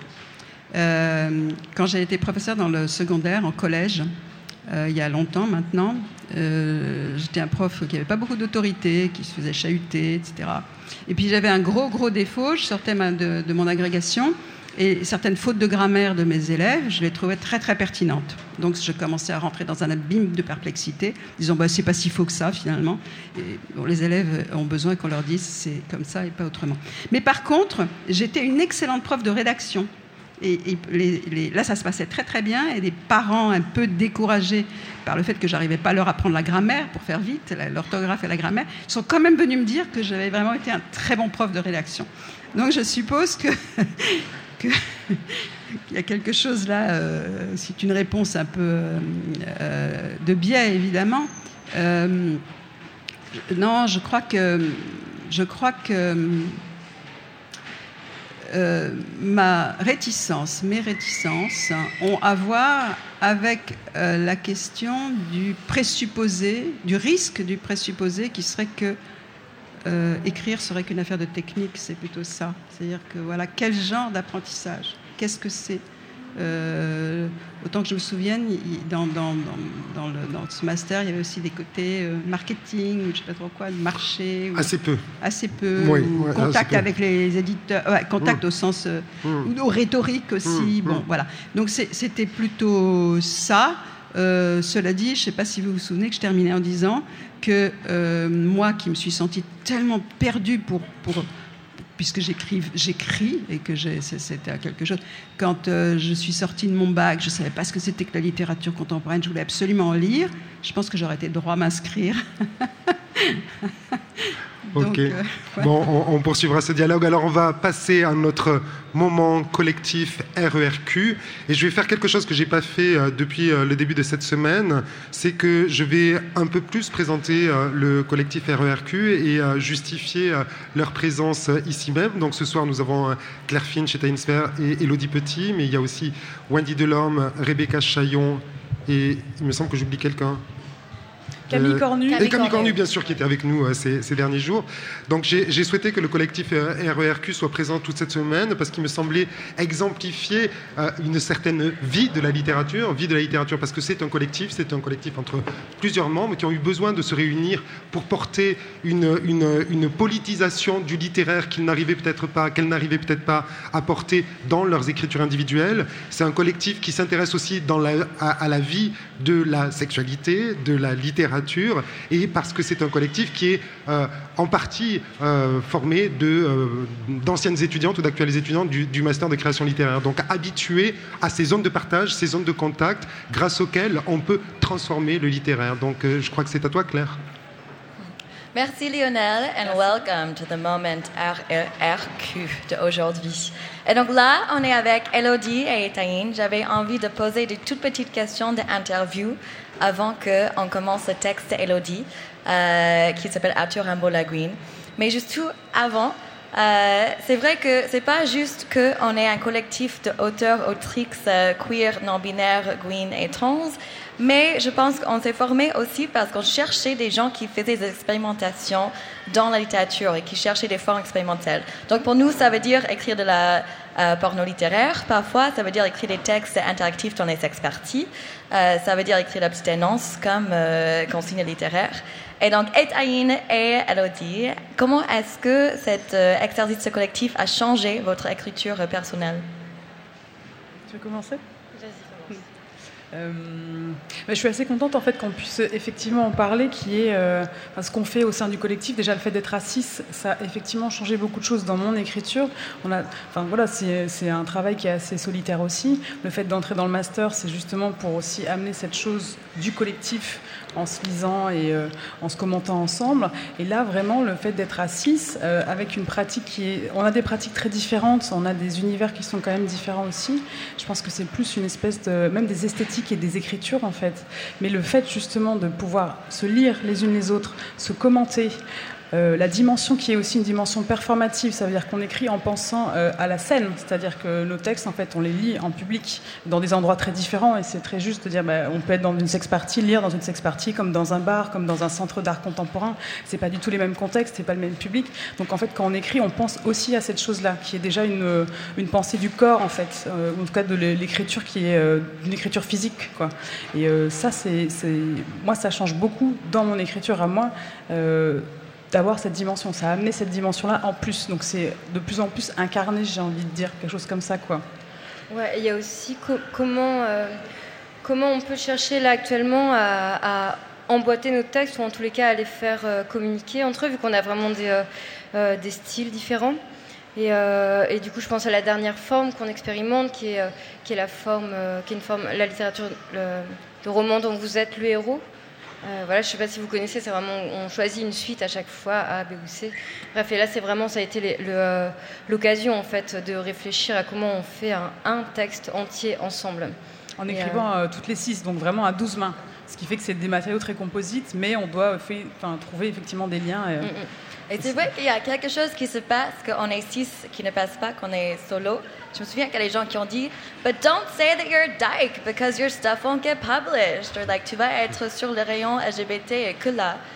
Euh, quand j'ai été professeur dans le secondaire, en collège, euh, il y a longtemps maintenant, euh, j'étais un prof qui n'avait pas beaucoup d'autorité, qui se faisait chahuter, et cetera. Et puis j'avais un gros, gros défaut, je sortais ma, de, de mon agrégation. Et certaines fautes de grammaire de mes élèves, je les trouvais très, très pertinentes. Donc, je commençais à rentrer dans un abîme de perplexité, disant bah, « c'est pas si faux que ça, finalement ». Et bon, les élèves ont besoin qu'on leur dise « c'est comme ça et pas autrement ». Mais par contre, j'étais une excellente prof de rédaction. Et, et les, les, là, ça se passait très, très bien. Et les parents, un peu découragés par le fait que j'arrivais pas à leur apprendre la grammaire, pour faire vite, l'orthographe et la grammaire, sont quand même venus me dire que j'avais vraiment été un très bon prof de rédaction. Donc, je suppose que... Il y a quelque chose là, euh, c'est une réponse un peu euh, de biais évidemment. Euh, non, je crois que, je crois que euh, ma réticence, mes réticences ont à voir avec euh, la question du présupposé, du risque du présupposé qui serait que euh, écrire serait qu'une affaire de technique, c'est plutôt ça. C'est-à-dire que voilà, quel genre d'apprentissage, qu'est-ce que c'est? Euh, autant que je me souvienne, il, dans, dans, dans, dans, le, dans ce master, il y avait aussi des côtés euh, marketing, ou je ne sais pas trop quoi, marché. Ou, assez peu. Assez peu. Oui, ou ouais, contact assez avec peu. Les éditeurs, ouais, contact mmh. au sens. Euh, mmh. ou rhétorique aussi. Mmh. Bon, mmh. voilà. Donc c'est, c'était plutôt ça. Euh, cela dit, je ne sais pas si vous vous souvenez que je terminais en disant que euh, moi qui me suis sentie tellement perdue pour. pour puisque j'écris, j'écris et que j'ai, c'était quelque chose. Quand euh, je suis sortie de mon bac, je ne savais pas ce que c'était que la littérature contemporaine, je voulais absolument en lire. Je pense que j'aurais été droit à m'inscrire. Ok. Donc, euh, ouais. Bon, on, on poursuivra ce dialogue. Alors, on va passer à notre moment collectif R E R Q. Et je vais faire quelque chose que je n'ai pas fait euh, depuis euh, le début de cette semaine. C'est que je vais un peu plus présenter euh, le collectif R E R Q et euh, justifier euh, leur présence euh, ici même. Donc, ce soir, nous avons euh, Claire Finch et Tainsfer et Élodie Petit. Mais il y a aussi Wendy Delorme, Rebecca Chaillon et il me semble que j'oublie quelqu'un. Camille Cornu. Et Camille Cornu, bien sûr, qui était avec nous euh, ces, ces derniers jours. Donc j'ai, j'ai souhaité que le collectif R E R Q soit présent toute cette semaine parce qu'il me semblait exemplifier euh, une certaine vie de la littérature, vie de la littérature parce que c'est un collectif, c'est un collectif entre plusieurs membres qui ont eu besoin de se réunir pour porter une, une, une politisation du littéraire qu'ils n'arrivaient peut-être pas, qu'elles n'arrivaient peut-être pas à porter dans leurs écritures individuelles. C'est un collectif qui s'intéresse aussi dans la, à, à la vie de la sexualité, de la littérature, et parce que c'est un collectif qui est euh, en partie euh, formé de, euh, d'anciennes étudiantes ou d'actuelles étudiantes du, du master de création littéraire. Donc habitués à ces zones de partage, ces zones de contact, grâce auxquelles on peut transformer le littéraire. Donc euh, je crois que c'est à toi, Claire. Merci Lionel and welcome to the moment R E R Q d'aujourd'hui. Et donc là, on est avec Élodie et Taïn. J'avais envie de poser des toutes petites questions d'interview avant qu'on commence le texte d'Élodie euh, qui s'appelle Arthur Rimbaud Lagreen. Mais juste tout avant, euh, c'est vrai que c'est pas juste qu'on est un collectif d'auteurs, autrices, euh, queer, non-binaires, green et trans, mais je pense qu'on s'est formé aussi parce qu'on cherchait des gens qui faisaient des expérimentations dans la littérature et qui cherchaient des formes expérimentales. Donc pour nous, ça veut dire écrire de la euh, porno littéraire. Parfois, ça veut dire écrire des textes interactifs dans les sex-parties. Euh, ça veut dire écrire l'abstinence comme euh, consigne littéraire. Et donc, Taïn et Élodie, comment est-ce que cet euh, exercice collectif a changé votre écriture personnelle? Tu veux commencer? Vas-y, commence. Euh, je suis assez contente en fait qu'on puisse effectivement en parler, qui est euh, enfin, ce qu'on fait au sein du collectif. Déjà le fait d'être à six, ça a effectivement changé beaucoup de choses dans mon écriture. On a, enfin voilà, c'est, c'est un travail qui est assez solitaire aussi. Le fait d'entrer dans le master, c'est justement pour aussi amener cette chose du collectif en se lisant et euh, en se commentant ensemble. Et là, vraiment, le fait d'être à six, euh, avec une pratique qui est... On a des pratiques très différentes, on a des univers qui sont quand même différents aussi. Je pense que c'est plus une espèce de... Même des esthétiques et des écritures, en fait. Mais le fait, justement, de pouvoir se lire les unes les autres, se commenter, Euh, la dimension qui est aussi une dimension performative, ça veut dire qu'on écrit en pensant euh, à la scène, c'est-à-dire que nos textes, en fait, on les lit en public, dans des endroits très différents, et c'est très juste de dire, bah, on peut être dans une sex-party, lire dans une sex-party, comme dans un bar, comme dans un centre d'art contemporain, c'est pas du tout les mêmes contextes, c'est pas le même public, donc en fait, quand on écrit, on pense aussi à cette chose-là, qui est déjà une, une pensée du corps, en fait, euh, en tout cas de l'écriture qui est euh, une écriture physique, quoi. Et euh, ça, c'est, c'est... moi, ça change beaucoup dans mon écriture à moi, euh, d'avoir cette dimension, ça a amené cette dimension-là en plus, donc c'est de plus en plus incarné, j'ai envie de dire, quelque chose comme ça, quoi. Ouais, il y a aussi co- comment, euh, comment on peut chercher là actuellement à, à emboîter nos textes, ou en tous les cas à les faire euh, communiquer entre eux, vu qu'on a vraiment des, euh, euh, des styles différents. Et, euh, et du coup, je pense à la dernière forme qu'on expérimente, qui est, euh, qui est la forme, euh, qui est une forme, la littérature, le, le roman dont vous êtes le héros. Euh, voilà, je ne sais pas si vous connaissez, c'est vraiment, on choisit une suite à chaque fois, A, B ou C. Bref, et là, c'est vraiment, ça a été les, le, euh, l'occasion en fait de réfléchir à comment on fait un, un texte entier ensemble. En et écrivant euh... Euh, toutes les six, donc vraiment à douze mains. Ce qui fait que c'est des matériaux très composites, mais on doit fait, trouver effectivement des liens. Et, mm-hmm. et c'est vrai qu'il y a quelque chose qui se passe, qu'on est six, qui ne passe pas, qu'on est solo. Je me souviens qu'il y a des gens qui ont dit « But don't say that you're a dyke because your stuff won't get published. » Or like, tu vas être sur le rayon L G B T et que là.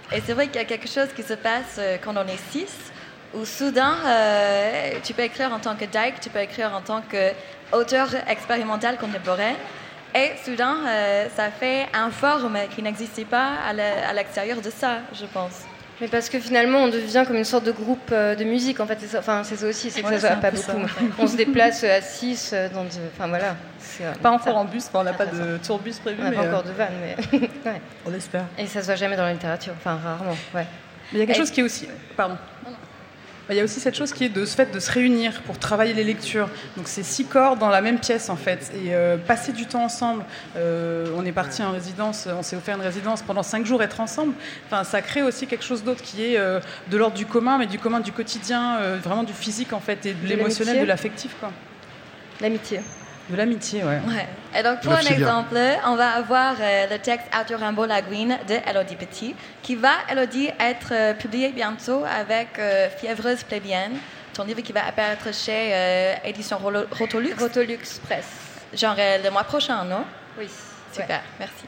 Et c'est vrai qu'il y a quelque chose qui se passe euh, quand on est six, où soudain, euh, tu peux écrire en tant que dyke, tu peux écrire en tant qu'auteur expérimental contemporain, et soudain, euh, ça fait un forum qui n'existait pas à l'extérieur de ça, je pense. Mais parce que finalement, on devient comme une sorte de groupe de musique, en fait. C'est ça, enfin, c'est ça aussi, c'est que ouais, ça ne va pas beaucoup. Ça. On se déplace à six, dans de... Enfin, voilà. C'est, pas encore en bus, on n'a pas de tourbus prévu. On n'a pas euh... encore de van, mais... ouais. On espère. Et ça ne se voit jamais dans la littérature, enfin, rarement, ouais. Mais il y a quelque Et... chose qui est aussi... Pardon. Il y a aussi cette chose qui est de ce fait de se réunir pour travailler les lectures. Donc c'est six corps dans la même pièce en fait. Et euh, passer du temps ensemble, euh, on est parti en résidence, on s'est offert une résidence pendant cinq jours, être ensemble. Enfin, ça crée aussi quelque chose d'autre qui est euh, de l'ordre du commun, mais du commun du quotidien, euh, vraiment du physique en fait, et de, de l'émotionnel, de l'affectif quoi. L'amitié. De l'amitié, ouais. ouais. Et donc, pour un exemple, on va avoir euh, le texte Arthur Rimbaud La Gouine de Élodie Petit, qui va, Élodie, être euh, publié bientôt avec euh, Fiévreuse Plébéienne, ton livre qui va apparaître chez euh, Édition Rotolux. Rotolux Press. Genre euh, le mois prochain, non? Oui. Super, ouais. Merci.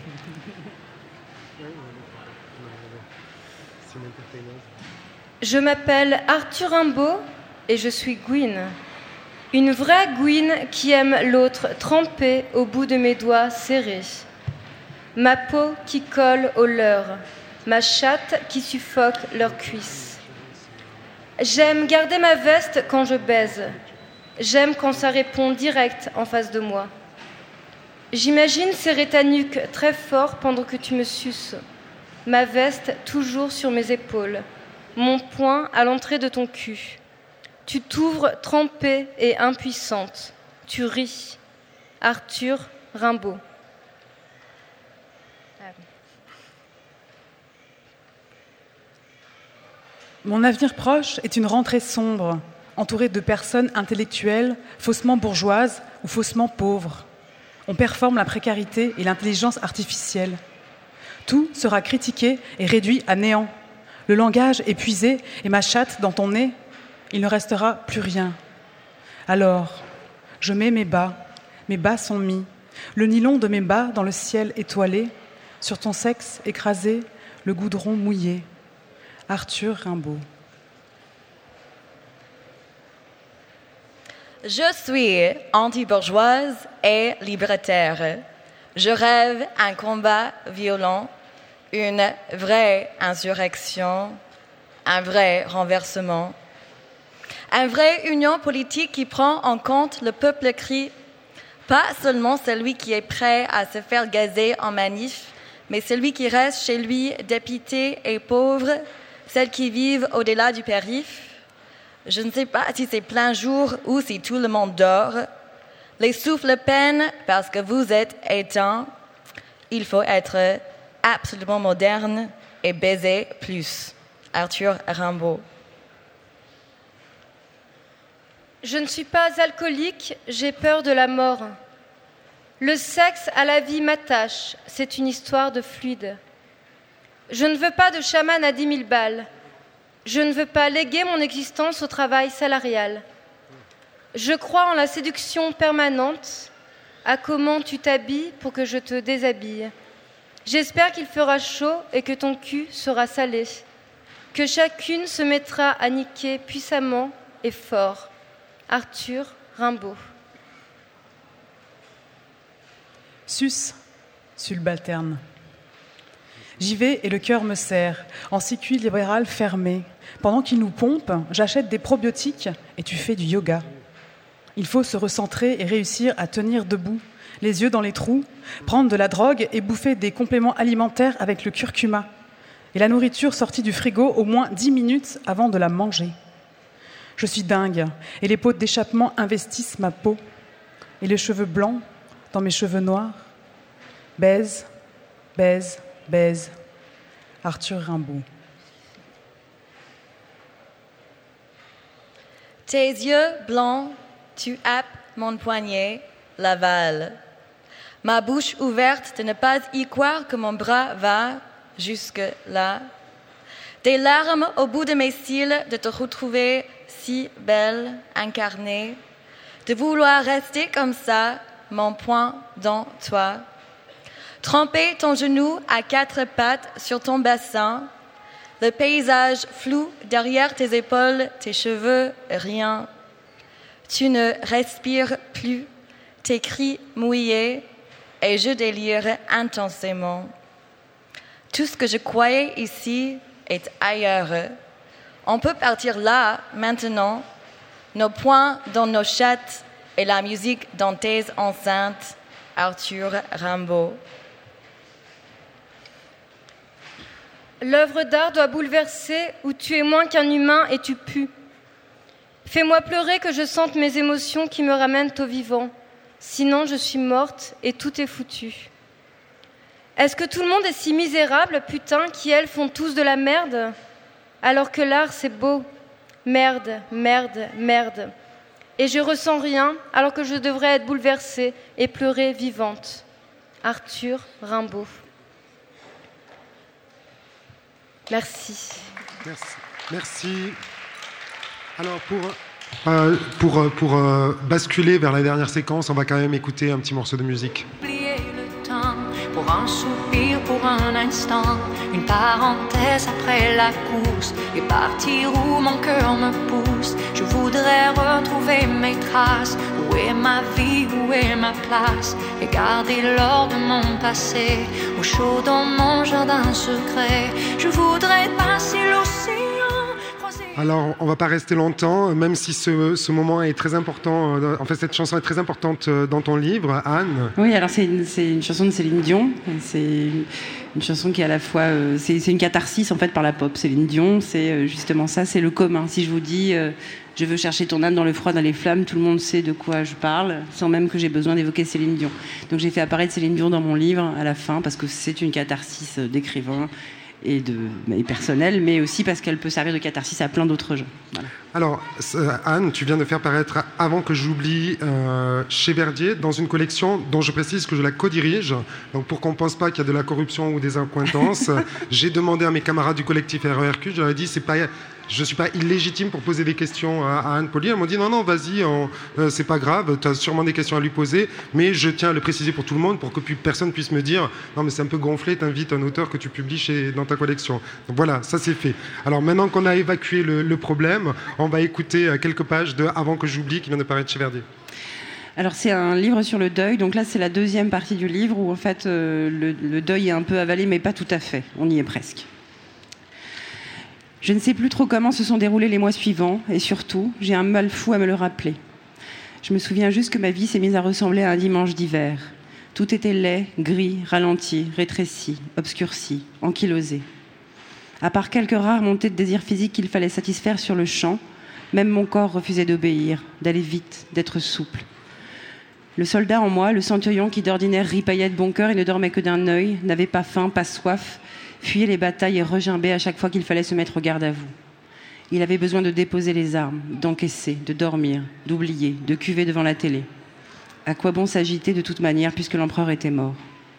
Je m'appelle Arthur Rimbaud et je suis Gouine. Une vraie Gouine qui aime l'autre trempée au bout de mes doigts serrés. Ma peau qui colle aux leurs, ma chatte qui suffoque leurs cuisses. J'aime garder ma veste quand je baise. J'aime quand ça répond direct en face de moi. J'imagine serrer ta nuque très fort pendant que tu me suces. Ma veste toujours sur mes épaules, mon poing à l'entrée de ton cul. Tu t'ouvres trempée et impuissante. Tu ris. Arthur Rimbaud. Mon avenir proche est une rentrée sombre, entourée de personnes intellectuelles, faussement bourgeoises ou faussement pauvres. On performe la précarité et l'intelligence artificielle. Tout sera critiqué et réduit à néant. Le langage épuisé et ma chatte dans ton nez, il ne restera plus rien. Alors, je mets mes bas, mes bas sont mis, le nylon de mes bas dans le ciel étoilé, sur ton sexe écrasé, le goudron mouillé. Arthur Rimbaud. Je suis anti-bourgeoise et libertaire. Je rêve un combat violent, une vraie insurrection, un vrai renversement. Une vraie union politique qui prend en compte le peuple cri, pas seulement celui qui est prêt à se faire gazer en manif, mais celui qui reste chez lui dépité et pauvre, celles qui vivent au-delà du périph'. Je ne sais pas si c'est plein jour ou si tout le monde dort. Les souffles peinent parce que vous êtes éteints. Il faut être absolument moderne et baiser plus. Arthur Rimbaud. Je ne suis pas alcoolique, j'ai peur de la mort. Le sexe à la vie m'attache, c'est une histoire de fluide. Je ne veux pas de chaman à dix mille balles. Je ne veux pas léguer mon existence au travail salarial. Je crois en la séduction permanente, à comment tu t'habilles pour que je te déshabille. J'espère qu'il fera chaud et que ton cul sera salé, que chacune se mettra à niquer puissamment et fort. Arthur Rimbaud. Sus, subalterne. J'y vais et le cœur me serre, en circuit libéral fermé. Pendant qu'il nous pompe, j'achète des probiotiques et tu fais du yoga. Il faut se recentrer et réussir à tenir debout, les yeux dans les trous, prendre de la drogue et bouffer des compléments alimentaires avec le curcuma. Et la nourriture sortie du frigo au moins dix minutes avant de la manger. Je suis dingue, et les pots d'échappement investissent ma peau. Et les cheveux blancs dans mes cheveux noirs. Baise, baise, baise. Arthur Rimbaud. Tes yeux blancs, tu happes mon poignet, l'aval. Ma bouche ouverte de ne pas y croire que mon bras va jusque-là. Des larmes au bout de mes cils de te retrouver si belle, incarnée, de vouloir rester comme ça, mon poing dans toi. Tremper ton genou à quatre pattes sur ton bassin, le paysage flou derrière tes épaules, tes cheveux, rien. Tu ne respires plus, tes cris mouillés, et je délire intensément. Tout ce que je croyais ici est ailleurs. On peut partir là, maintenant, nos poings dans nos chattes et la musique dans tes enceintes. Arthur Rimbaud. L'œuvre d'art doit bouleverser où tu es moins qu'un humain et tu pues. Fais-moi pleurer que je sente mes émotions qui me ramènent au vivant. Sinon, je suis morte et tout est foutu. Est-ce que tout le monde est si misérable, putain, qui, elles, font tous de la merde? Alors que l'art, c'est beau. Merde, merde, merde. Et je ressens rien, alors que je devrais être bouleversée et pleurer vivante. Arthur Rimbaud. Merci. Merci. Merci. Alors, pour, euh, pour, pour euh, basculer vers la dernière séquence, on va quand même écouter un petit morceau de musique. Oublier le temps, pour un soupir, pour un instant, une parenthèse après la course, et partir où mon cœur me pousse. Je voudrais retrouver mes traces. Où est ma vie, où est ma place? Et garder l'or de mon passé, au chaud dans mon jardin secret. Je voudrais passer l'océan. Alors, on va pas rester longtemps, même si ce, ce moment est très important. En fait, cette chanson est très importante dans ton livre, Anne. Oui, alors c'est une, c'est une chanson de Céline Dion. C'est une, une chanson qui est à la fois, euh, c'est, c'est une catharsis en fait par la pop. Céline Dion, c'est euh, justement ça, c'est le commun. Si je vous dis, euh, je veux chercher ton âme dans le froid, dans les flammes, tout le monde sait de quoi je parle, sans même que j'ai besoin d'évoquer Céline Dion. Donc j'ai fait apparaître Céline Dion dans mon livre à la fin parce que c'est une catharsis d'écrivain. Et, de, et personnelle, mais aussi parce qu'elle peut servir de catharsis à plein d'autres gens. Voilà. Alors, Anne, tu viens de faire paraître Avant que j'oublie euh, chez Verdier, dans une collection dont je précise que je la co-dirige. Donc, pour qu'on ne pense pas qu'il y a de la corruption ou des accointances, j'ai demandé à mes camarades du collectif R E R Q, je leur ai dit, c'est pas... je ne suis pas illégitime pour poser des questions à, à Anne Poly. Elles m'ont dit non, non, vas-y, on, euh, c'est pas grave, tu as sûrement des questions à lui poser, mais je tiens à le préciser pour tout le monde, pour que plus personne puisse me dire non, mais c'est un peu gonflé, t'invites un auteur que tu publies chez, dans ta collection. Donc voilà, ça c'est fait. Alors maintenant qu'on a évacué le, le problème, on va écouter quelques pages de Avant que j'oublie qui vient de paraître chez Verdier. Alors c'est un livre sur le deuil, donc là c'est la deuxième partie du livre où en fait euh, le, le deuil est un peu avalé, mais pas tout à fait, on y est presque. Je ne sais plus trop comment se sont déroulés les mois suivants, et surtout, j'ai un mal fou à me le rappeler. Je me souviens juste que ma vie s'est mise à ressembler à un dimanche d'hiver. Tout était laid, gris, ralenti, rétréci, obscurci, ankylosé. À part quelques rares montées de désirs physiques qu'il fallait satisfaire sur le champ, même mon corps refusait d'obéir, d'aller vite, d'être souple. Le soldat en moi, le centurion qui d'ordinaire ripaillait de bon cœur et ne dormait que d'un œil, n'avait pas faim, pas soif, fuyait les batailles et regimbait à chaque fois qu'il fallait se mettre au garde à vous. Il avait besoin de déposer les armes, d'encaisser, de dormir, d'oublier, de cuver devant la télé. À quoi bon s'agiter de toute manière puisque l'empereur était mort?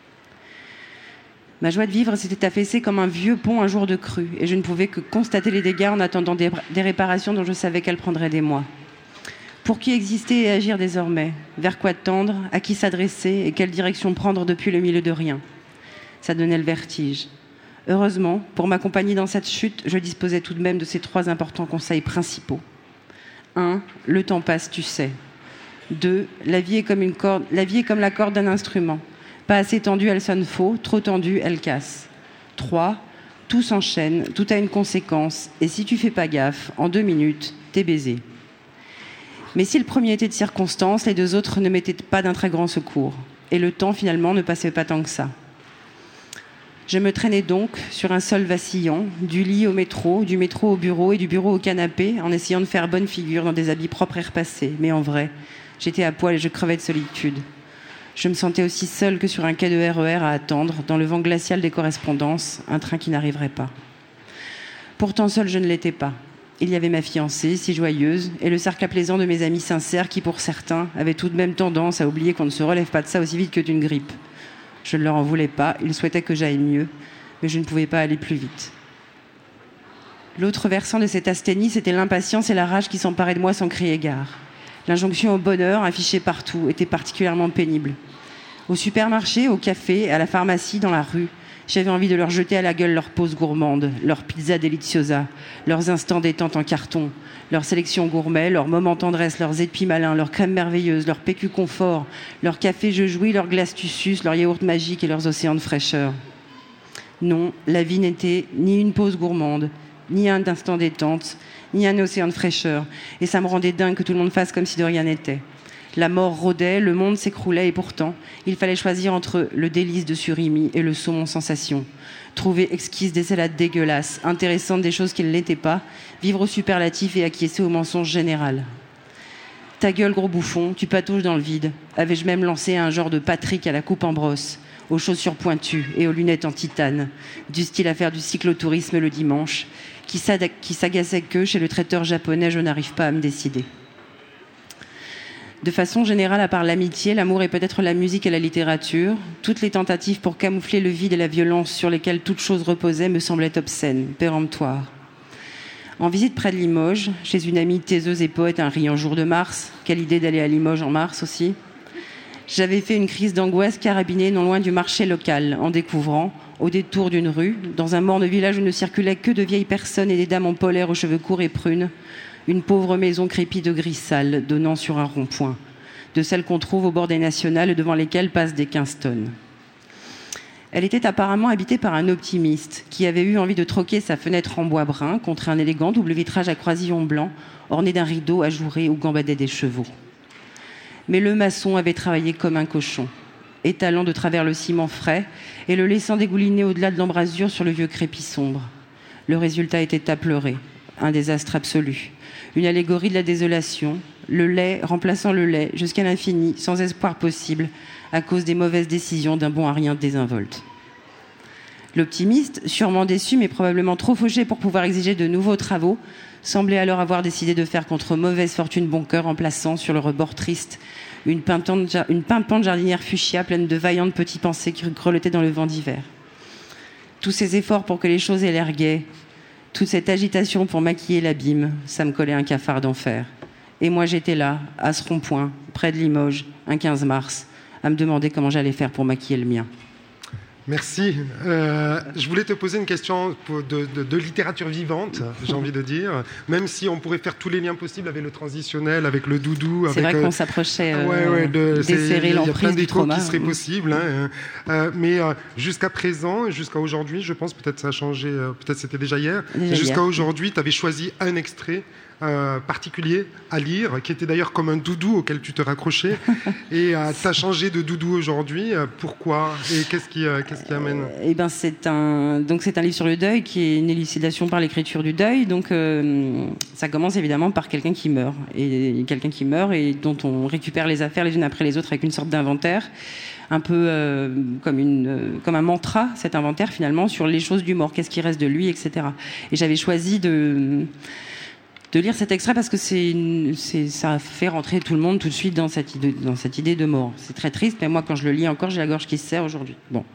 Ma joie de vivre s'était affaissée comme un vieux pont un jour de crue et je ne pouvais que constater les dégâts en attendant des, des réparations dont je savais qu'elles prendraient des mois. Pour qui exister et agir désormais? Vers quoi tendre? À qui s'adresser? Et quelle direction prendre depuis le milieu de rien? Ça donnait le vertige. Heureusement, pour m'accompagner dans cette chute, je disposais tout de même de ces trois importants conseils principaux. un. Le temps passe, tu sais. deux. La vie est comme une corde, la vie est comme la corde d'un instrument. Pas assez tendue, elle sonne faux. Trop tendue, elle casse. trois. Tout s'enchaîne, tout a une conséquence. Et si tu fais pas gaffe, en deux minutes, t'es baisé. Mais si le premier était de circonstance, les deux autres ne m'étaient pas d'un très grand secours. Et le temps, finalement, ne passait pas tant que ça. Je me traînais donc sur un sol vacillant, du lit au métro, du métro au bureau et du bureau au canapé, en essayant de faire bonne figure dans des habits propres et repassés. Mais en vrai, j'étais à poil et je crevais de solitude. Je me sentais aussi seule que sur un quai de R E R à attendre, dans le vent glacial des correspondances, un train qui n'arriverait pas. Pourtant seule je ne l'étais pas. Il y avait ma fiancée, si joyeuse, et le cercle plaisant de mes amis sincères qui, pour certains, avaient tout de même tendance à oublier qu'on ne se relève pas de ça aussi vite que d'une grippe. Je ne leur en voulais pas, ils souhaitaient que j'aille mieux, mais je ne pouvais pas aller plus vite. L'autre versant de cette asthénie, c'était l'impatience et la rage qui s'emparaient de moi sans crier gare. L'injonction au bonheur, affichée partout, était particulièrement pénible. Au supermarché, au café, à la pharmacie, dans la rue, j'avais envie de leur jeter à la gueule leurs pauses gourmandes, leurs pizzas deliciosa, leurs instants détente en carton, leurs sélections gourmets, leurs moments tendresse, leurs épis malins, leurs crèmes merveilleuses, leurs P Q confort, leurs cafés je jouis, leurs glaces tu suces, leurs yaourts magiques et leurs océans de fraîcheur. Non, la vie n'était ni une pause gourmande, ni un instant détente, ni un océan de fraîcheur. Et ça me rendait dingue que tout le monde fasse comme si de rien n'était. La mort rôdait, le monde s'écroulait et pourtant, il fallait choisir entre le délice de surimi et le saumon sensation. Trouver exquise des salades dégueulasses, intéressantes des choses qui ne l'étaient pas, vivre au superlatif et acquiescer au mensonge général. Ta gueule, gros bouffon, tu patauges dans le vide. Avais-je même lancé un genre de Patrick à la coupe en brosse, aux chaussures pointues et aux lunettes en titane, du style à faire du cyclotourisme le dimanche, qui s'agaçait que chez le traiteur japonais, je n'arrive pas à me décider. De façon générale, à part l'amitié, l'amour et peut-être la musique et la littérature, toutes les tentatives pour camoufler le vide et la violence sur lesquelles toute chose reposait me semblaient obscènes, péremptoires. En visite près de Limoges, chez une amie taiseuse et poète un riant jour de mars, quelle idée d'aller à Limoges en mars aussi, j'avais fait une crise d'angoisse carabinée non loin du marché local, en découvrant, au détour d'une rue, dans un morne village où ne circulaient que de vieilles personnes et des dames en polaire aux cheveux courts et prunes, une pauvre maison crépie de gris sale donnant sur un rond-point, de celles qu'on trouve au bord des nationales et devant lesquelles passent des quinze tonnes. Elle était apparemment habitée par un optimiste qui avait eu envie de troquer sa fenêtre en bois brun contre un élégant double vitrage à croisillon blanc orné d'un rideau ajouré où gambadaient des chevaux. Mais le maçon avait travaillé comme un cochon, étalant de travers le ciment frais et le laissant dégouliner au-delà de l'embrasure sur le vieux crépi sombre. Le résultat était à pleurer, un désastre absolu. Une allégorie de la désolation, le lait remplaçant le lait jusqu'à l'infini, sans espoir possible, à cause des mauvaises décisions d'un bon à rien désinvolte. L'optimiste, sûrement déçu mais probablement trop fauché pour pouvoir exiger de nouveaux travaux, semblait alors avoir décidé de faire contre mauvaise fortune bon cœur en plaçant sur le rebord triste une pimpante, une pimpante jardinière fuchsia pleine de vaillantes petites pensées qui grelottaient dans le vent d'hiver. Tous ces efforts pour que les choses aient l'air gaies, toute cette agitation pour maquiller l'abîme, ça me collait un cafard d'enfer. Et moi, j'étais là, à ce rond-point, près de Limoges, un quinze mars, à me demander comment j'allais faire pour maquiller le mien. Merci. Euh, je voulais te poser une question de, de, de littérature vivante, j'ai envie de dire, même si on pourrait faire tous les liens possibles avec le transitionnel, avec le doudou. C'est avec, vrai qu'on s'approchait euh, ouais, ouais, de, desserrer l'emprise du trauma. Il y a plein d'échos qui seraient possibles, hein, euh, mais euh, jusqu'à présent, jusqu'à aujourd'hui, je pense, peut-être ça a changé, euh, peut-être c'était déjà hier, déjà jusqu'à hier. Aujourd'hui, tu avais choisi un extrait Euh, particulier à lire, qui était d'ailleurs comme un doudou auquel tu te raccrochais. Et euh, tu as changé de doudou aujourd'hui. Euh, pourquoi ? Et qu'est-ce qui, euh, qu'est-ce qui amène ? euh, eh ben, c'est un, donc c'est un livre sur le deuil qui est une élucidation par l'écriture du deuil. Donc euh, ça commence évidemment par quelqu'un qui meurt. Et quelqu'un qui meurt et dont on récupère les affaires les unes après les autres avec une sorte d'inventaire. Un peu euh, comme, une, euh, comme un mantra, cet inventaire finalement, sur les choses du mort. Qu'est-ce qui reste de lui, et cetera. Et j'avais choisi de... de lire cet extrait parce que c'est, une, c'est ça fait rentrer tout le monde tout de suite dans cette idée, dans cette idée de mort. C'est très triste, mais moi quand je le lis encore, j'ai la gorge qui se serre aujourd'hui. Bon.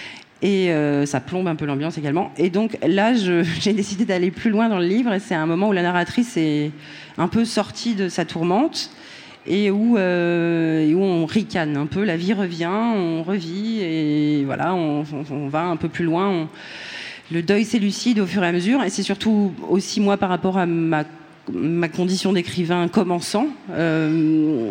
Et euh, ça plombe un peu l'ambiance également. Et donc là, je, j'ai décidé d'aller plus loin dans le livre, et c'est un moment où la narratrice est un peu sortie de sa tourmente et où, euh, et où on ricane un peu. La vie revient, on revit, et voilà, on, on, on va un peu plus loin. On... Le deuil s'élucide au fur et à mesure, et c'est surtout aussi moi par rapport à ma ma condition d'écrivain commençant, euh,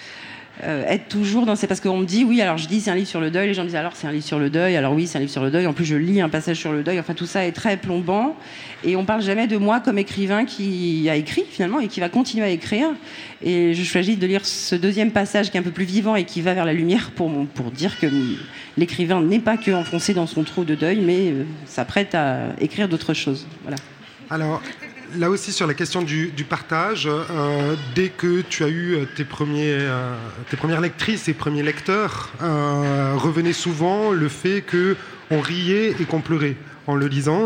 euh, être toujours dans... C'est parce qu'on me dit, oui, alors je dis c'est un livre sur le deuil, les gens me disent alors c'est un livre sur le deuil, alors oui, c'est un livre sur le deuil, en plus je lis un passage sur le deuil, enfin tout ça est très plombant, et on parle jamais de moi comme écrivain qui a écrit finalement, et qui va continuer à écrire, et je choisis de lire ce deuxième passage qui est un peu plus vivant et qui va vers la lumière pour, pour dire que l'écrivain n'est pas que enfoncé dans son trou de deuil, mais euh, s'apprête à écrire d'autres choses. Voilà. Alors... Là aussi, sur la question du, du partage, euh, dès que tu as eu tes, premiers, euh, tes premières lectrices et premiers lecteurs, euh, revenait souvent le fait qu'on riait et qu'on pleurait en le lisant.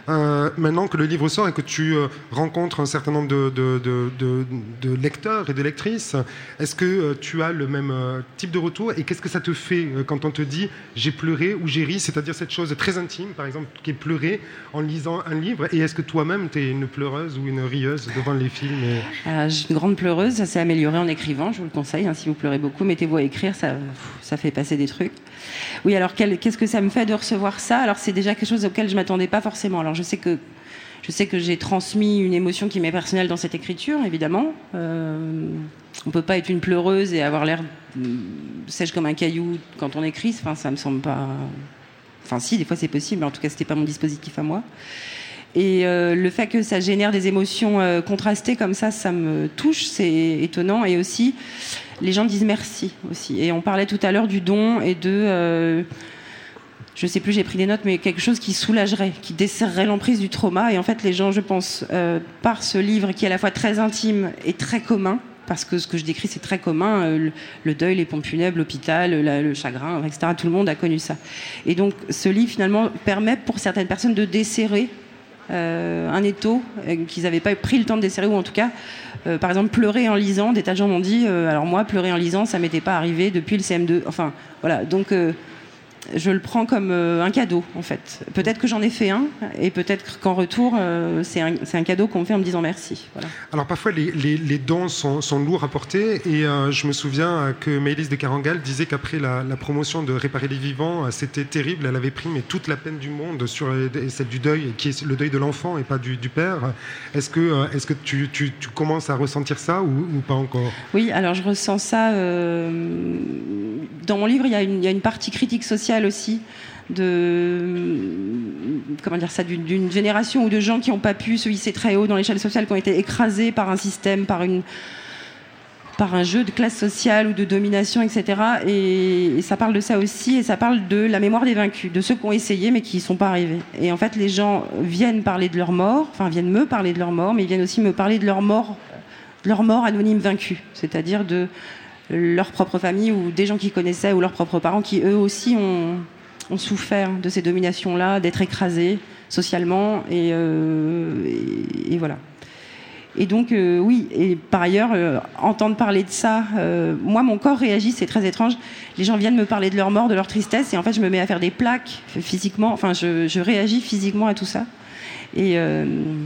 Euh, maintenant que le livre sort et que tu euh, rencontres un certain nombre de, de, de, de, de lecteurs et de lectrices, est-ce que euh, tu as le même euh, type de retour et qu'est-ce que ça te fait euh, quand on te dit j'ai pleuré ou j'ai ri, c'est-à-dire cette chose très intime, par exemple, qui est pleurer en lisant un livre, et est-ce que toi-même tu es une pleureuse ou une rieuse devant les films et... euh, Je suis une grande pleureuse, ça s'est amélioré en écrivant, je vous le conseille, hein, si vous pleurez beaucoup, mettez-vous à écrire, ça, ça fait passer des trucs. Oui, alors quel, qu'est-ce que ça me fait de recevoir ça? Alors c'est déjà quelque chose auquel je ne m'attendais pas forcément. Alors je sais que, je sais que j'ai transmis une émotion qui m'est personnelle dans cette écriture, évidemment. Euh, on ne peut pas être une pleureuse et avoir l'air sèche comme un caillou quand on écrit, enfin, ça me semble pas... Enfin si, des fois c'est possible, mais en tout cas c'était pas mon dispositif à moi. Et euh, le fait que ça génère des émotions euh, contrastées comme ça, ça me touche, c'est étonnant. Et aussi, les gens disent merci aussi. Et on parlait tout à l'heure du don et de... Euh, je sais plus, j'ai pris des notes, mais quelque chose qui soulagerait, qui desserrerait l'emprise du trauma. Et en fait, les gens, je pense, euh, par ce livre qui est à la fois très intime et très commun, parce que ce que je décris, c'est très commun, euh, le, le deuil, les pompes funèbres, l'hôpital, la, le chagrin, et cetera. Tout le monde a connu ça. Et donc, ce livre, finalement, permet pour certaines personnes de desserrer euh, un étau euh, qu'ils n'avaient pas pris le temps de desserrer, ou en tout cas, euh, par exemple, pleurer en lisant. Des tas de gens m'ont dit, euh, alors moi, pleurer en lisant, ça m'était pas arrivé depuis le C M deux. Enfin, voilà. Donc... Euh, je le prends comme euh, un cadeau, en fait. Peut-être que j'en ai fait un, et peut-être qu'en retour, euh, c'est, un, c'est un cadeau qu'on me fait en me disant merci. Voilà. Alors parfois, les, les, les dons sont, sont lourds à porter, et euh, je me souviens que Maëlys de Carangal disait qu'après la, la promotion de Réparer les vivants, c'était terrible, elle avait pris mais toute la peine du monde sur celle du deuil, qui est le deuil de l'enfant et pas du, du père. Est-ce que, est-ce que tu, tu, tu commences à ressentir ça ou, ou pas encore? Oui, alors je ressens ça... Euh... Dans mon livre, il y a une, il y a une partie critique sociale aussi de comment dire ça d'une, d'une génération ou de gens qui n'ont pas pu se hisser très haut dans l'échelle sociale, qui ont été écrasés par un système, par une par un jeu de classe sociale ou de domination, et cetera. Et, et ça parle de ça aussi, et ça parle de la mémoire des vaincus, de ceux qui ont essayé mais qui n'y sont pas arrivés. Et en fait, les gens viennent parler de leur mort, enfin viennent me parler de leur mort, mais ils viennent aussi me parler de leur mort, de leur mort anonyme vaincue, c'est-à-dire de leur propre famille ou des gens qu'ils connaissaient ou leurs propres parents qui eux aussi ont, ont souffert de ces dominations-là, d'être écrasés socialement et, euh, et, et voilà. Et donc euh, oui, et par ailleurs, euh, entendre parler de ça, euh, moi mon corps réagit, c'est très étrange. Les gens viennent me parler de leur mort, de leur tristesse, et en fait je me mets à faire des plaques physiquement, enfin je, je réagis physiquement à tout ça. Et euh,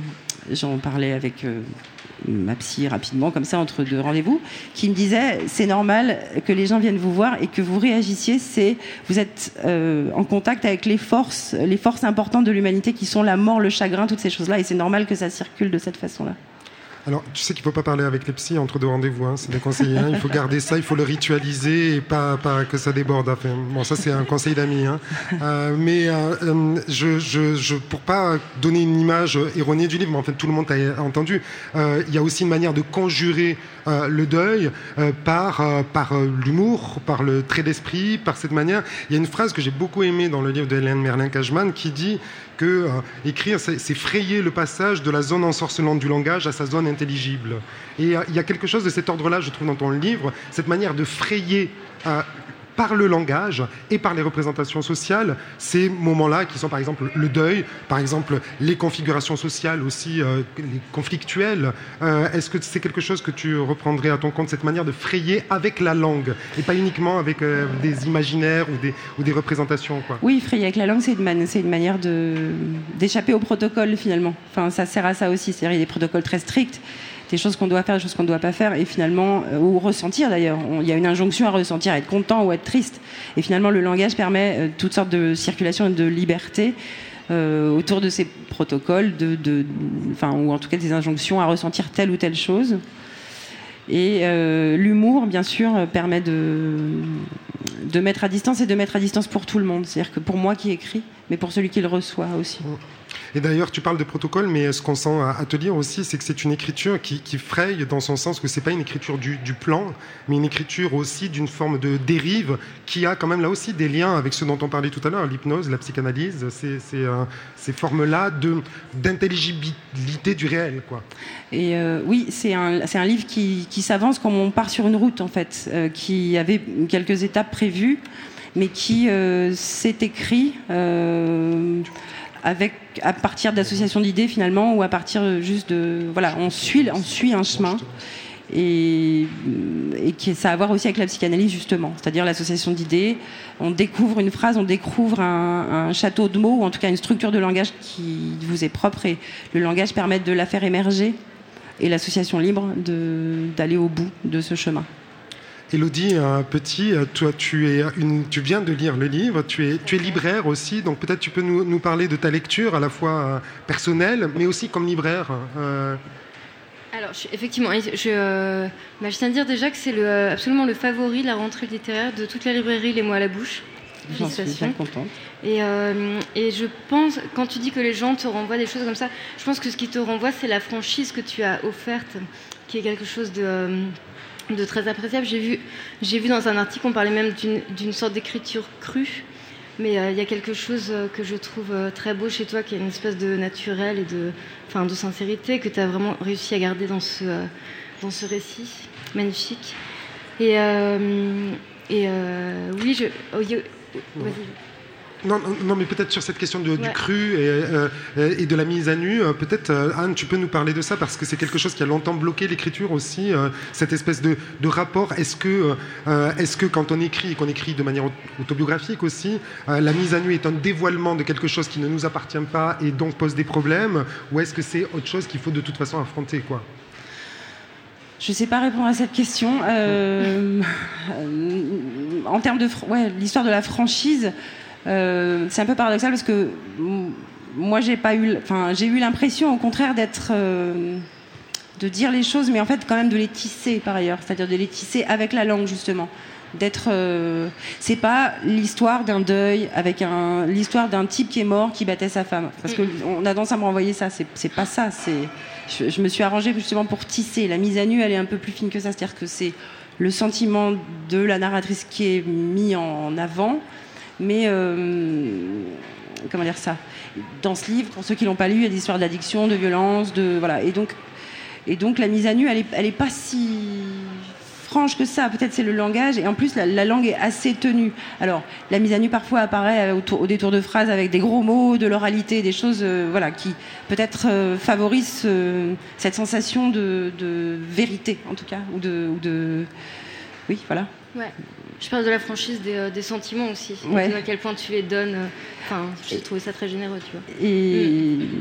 j'en parlais avec... Euh, ma psy rapidement, comme ça, entre deux rendez-vous, qui me disait c'est normal que les gens viennent vous voir et que vous réagissiez, c'est, vous êtes euh, en contact avec les forces, les forces importantes de l'humanité qui sont la mort, le chagrin, toutes ces choses-là, et c'est normal que ça circule de cette façon-là. Alors, tu sais qu'il ne faut pas parler avec les psys entre deux rendez-vous, hein, c'est déconseillé. Hein, il faut garder ça, il faut le ritualiser et pas, pas que ça déborde. Enfin, bon, ça, c'est un conseil d'amis. Hein. Euh, mais euh, je, je, je, pour pas donner une image erronée du livre, mais en fait, tout le monde a entendu, euh, il y a aussi une manière de conjurer euh, le deuil euh, par, euh, par euh, l'humour, par le trait d'esprit, par cette manière. Il y a une phrase que j'ai beaucoup aimée dans le livre de Hélène Merlin-Cajman qui dit que euh, écrire, c'est, c'est frayer le passage de la zone ensorcelante du langage à sa zone intelligible. Et euh, il y a quelque chose de cet ordre-là, je trouve, dans ton livre, cette manière de frayer euh, par le langage et par les représentations sociales ces moments-là qui sont par exemple le deuil, par exemple les configurations sociales aussi, euh, les conflictuelles. Euh, est-ce que c'est quelque chose que tu reprendrais à ton compte, cette manière de frayer avec la langue et pas uniquement avec euh, des imaginaires ou des, ou des représentations, quoi? Oui, frayer avec la langue, c'est une, man- c'est une manière de, d'échapper au protocole finalement. Enfin, ça sert à ça aussi, c'est-à-dire il y a des protocoles très stricts, des choses qu'on doit faire, des choses qu'on ne doit pas faire, et finalement, euh, ou ressentir d'ailleurs. Il y a une injonction à ressentir, à être content ou à être triste. Et finalement, le langage permet euh, toutes sortes de circulation et de liberté euh, autour de ces protocoles, de, de, enfin, ou en tout cas des injonctions à ressentir telle ou telle chose. Et euh, l'humour, bien sûr, permet de, de mettre à distance, et de mettre à distance pour tout le monde. C'est-à-dire que pour moi qui écris, mais pour celui qui le reçoit aussi. Et d'ailleurs, tu parles de protocole, mais ce qu'on sent à te lire aussi, c'est que c'est une écriture qui, qui fraye dans son sens que c'est pas une écriture du, du plan, mais une écriture aussi d'une forme de dérive qui a quand même là aussi des liens avec ce dont on parlait tout à l'heure, l'hypnose, la psychanalyse, c'est, c'est, euh, ces formes-là de, d'intelligibilité du réel, quoi. Et euh, oui, c'est un, c'est un livre qui, qui s'avance comme on part sur une route, en fait, euh, qui avait quelques étapes prévues, mais qui euh, s'est écrit... Euh, avec, à partir d'associations d'idées finalement, ou à partir juste de... Voilà, on suit, on suit un chemin. Et, et qui, ça a à voir aussi avec la psychanalyse justement, c'est-à-dire l'association d'idées. On découvre une phrase, on découvre un, un château de mots, ou en tout cas une structure de langage qui vous est propre, et le langage permet de la faire émerger, et l'association libre de, d'aller au bout de ce chemin. Élodie, un petit, toi, tu, es une, tu viens de lire le livre, tu es, tu es libraire aussi, donc peut-être tu peux nous, nous parler de ta lecture, à la fois personnelle, mais aussi comme libraire. Euh... Alors, je, effectivement, je, euh, bah, je tiens à dire déjà que c'est le, absolument le favori, la rentrée littéraire de toute la librairie Les Mots à la bouche. J'en suis bien contente. Et, euh, et je pense, quand tu dis que les gens te renvoient des choses comme ça, je pense que ce qui te renvoie, c'est la franchise que tu as offerte, qui est quelque chose de... Euh, de très appréciable. J'ai vu, j'ai vu dans un article, on parlait même d'une, d'une sorte d'écriture crue, mais euh, il y a quelque chose euh, que je trouve euh, très beau chez toi, qui est une espèce de naturel et de, enfin, de sincérité que tu as vraiment réussi à garder dans ce, euh, dans ce récit magnifique. Et, euh, et euh, oui, je... Oh, yo, vas-y. Non, non, mais peut-être sur cette question de, ouais. du cru et, euh, et de la mise à nu, peut-être, euh, Anne, tu peux nous parler de ça, parce que c'est quelque chose qui a longtemps bloqué l'écriture aussi, euh, cette espèce de, de rapport. Est-ce que, euh, est-ce que quand on écrit, et qu'on écrit de manière autobiographique aussi, euh, la mise à nu est un dévoilement de quelque chose qui ne nous appartient pas et donc pose des problèmes, ou est-ce que c'est autre chose qu'il faut de toute façon affronter, quoi ? Je ne sais pas répondre à cette question. Euh, euh, en termes de... Ouais, l'histoire de la franchise... Euh, c'est un peu paradoxal parce que moi j'ai pas eu, enfin j'ai eu l'impression au contraire d'être, euh, de dire les choses, mais en fait quand même de les tisser par ailleurs, c'est-à-dire de les tisser avec la langue justement. D'être, euh, c'est pas l'histoire d'un deuil avec un, l'histoire d'un type qui est mort qui battait sa femme, parce que on a tendance à me renvoyer ça. C'est, c'est pas ça. C'est, je, je me suis arrangée justement pour tisser. La mise à nu, elle est un peu plus fine que ça, c'est-à-dire que c'est le sentiment de la narratrice qui est mis en avant. Mais, euh, comment dire ça ? Dans ce livre, pour ceux qui ne l'ont pas lu, il y a des histoires d'addiction, de violence, de, voilà. Et donc, et donc la mise à nu, elle n'est elle est pas si franche que ça. Peut-être c'est le langage. Et en plus, la, la langue est assez tenue. Alors, la mise à nu, parfois, apparaît au, au détour de phrases avec des gros mots, de l'oralité, des choses euh, voilà, qui, peut-être, euh, favorisent euh, cette sensation de, de vérité, en tout cas. Ou de, ou de... Oui, voilà. Ouais. Je parle de la franchise des, euh, des sentiments aussi, ouais. Et à quel point tu les donnes. Enfin, euh, j'ai trouvé ça très généreux, tu vois. Et mmh.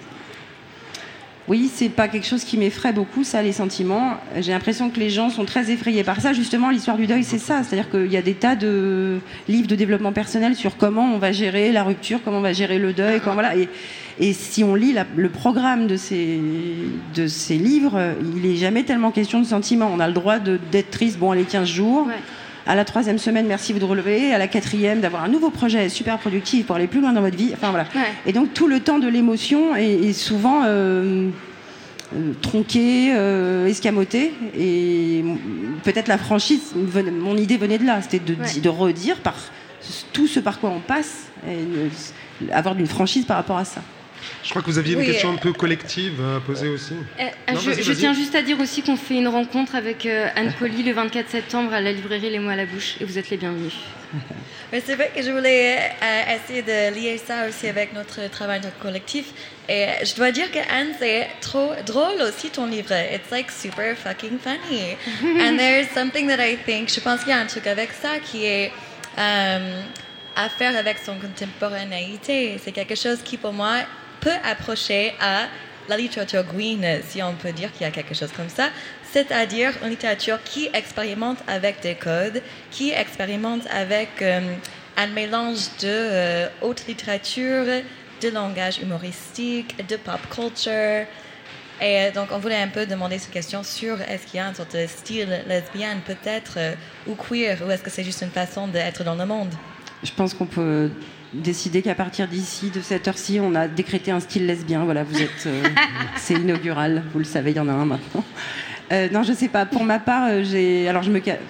oui, c'est pas quelque chose qui m'effraie beaucoup, ça, les sentiments. J'ai l'impression que les gens sont très effrayés par ça. Justement, l'histoire du deuil, c'est ça. C'est-à-dire qu'il y a des tas de livres de développement personnel sur comment on va gérer la rupture, comment on va gérer le deuil, comment, voilà. Et, et si on lit la, le programme de ces, de ces livres, il n'est jamais tellement question de sentiments. On a le droit de, d'être triste, bon, allez, quinze jours. Ouais. À la troisième semaine, merci, vous de relever. À la quatrième, d'avoir un nouveau projet super productif pour aller plus loin dans votre vie. Enfin, voilà. Ouais. Et donc, tout le temps de l'émotion est, est souvent euh, euh, tronqué, euh, escamoté. Et peut-être la franchise, mon idée venait de là. C'était de, ouais. de redire par tout ce par quoi on passe, et avoir une franchise par rapport à ça. Je crois que vous aviez une oui, question un peu collective à poser aussi. Euh, non, je, vas-y, je vas-y. tiens juste à dire aussi qu'on fait une rencontre avec euh, Anne Colli le vingt-quatre septembre à la librairie Les Mots à la bouche, et vous êtes les bienvenus. Mais c'est vrai que je voulais euh, essayer de lier ça aussi avec notre travail collectif. Et je dois dire que Anne, c'est trop drôle aussi ton livre. It's like super fucking funny. And there's something that I think, je pense qu'il y a un truc avec ça qui est euh, à faire avec son contemporanéité. C'est quelque chose qui pour moi peut approcher à la littérature green, si on peut dire qu'il y a quelque chose comme ça, c'est-à-dire une littérature qui expérimente avec des codes, qui expérimente avec euh, un mélange de euh, haute littérature, de langage humoristique, de pop culture. Et donc, on voulait un peu demander cette question sur est-ce qu'il y a une sorte de style lesbienne peut-être, euh, ou queer, ou est-ce que c'est juste une façon d'être dans le monde ? Je pense qu'on peut décider qu'à partir d'ici, de cette heure-ci, on a décrété un style lesbien. Voilà, vous êtes, euh, c'est inaugural, vous le savez, il y en a un maintenant. Euh, non, je sais pas. Pour ma part, euh, j'ai, alors je me, euh,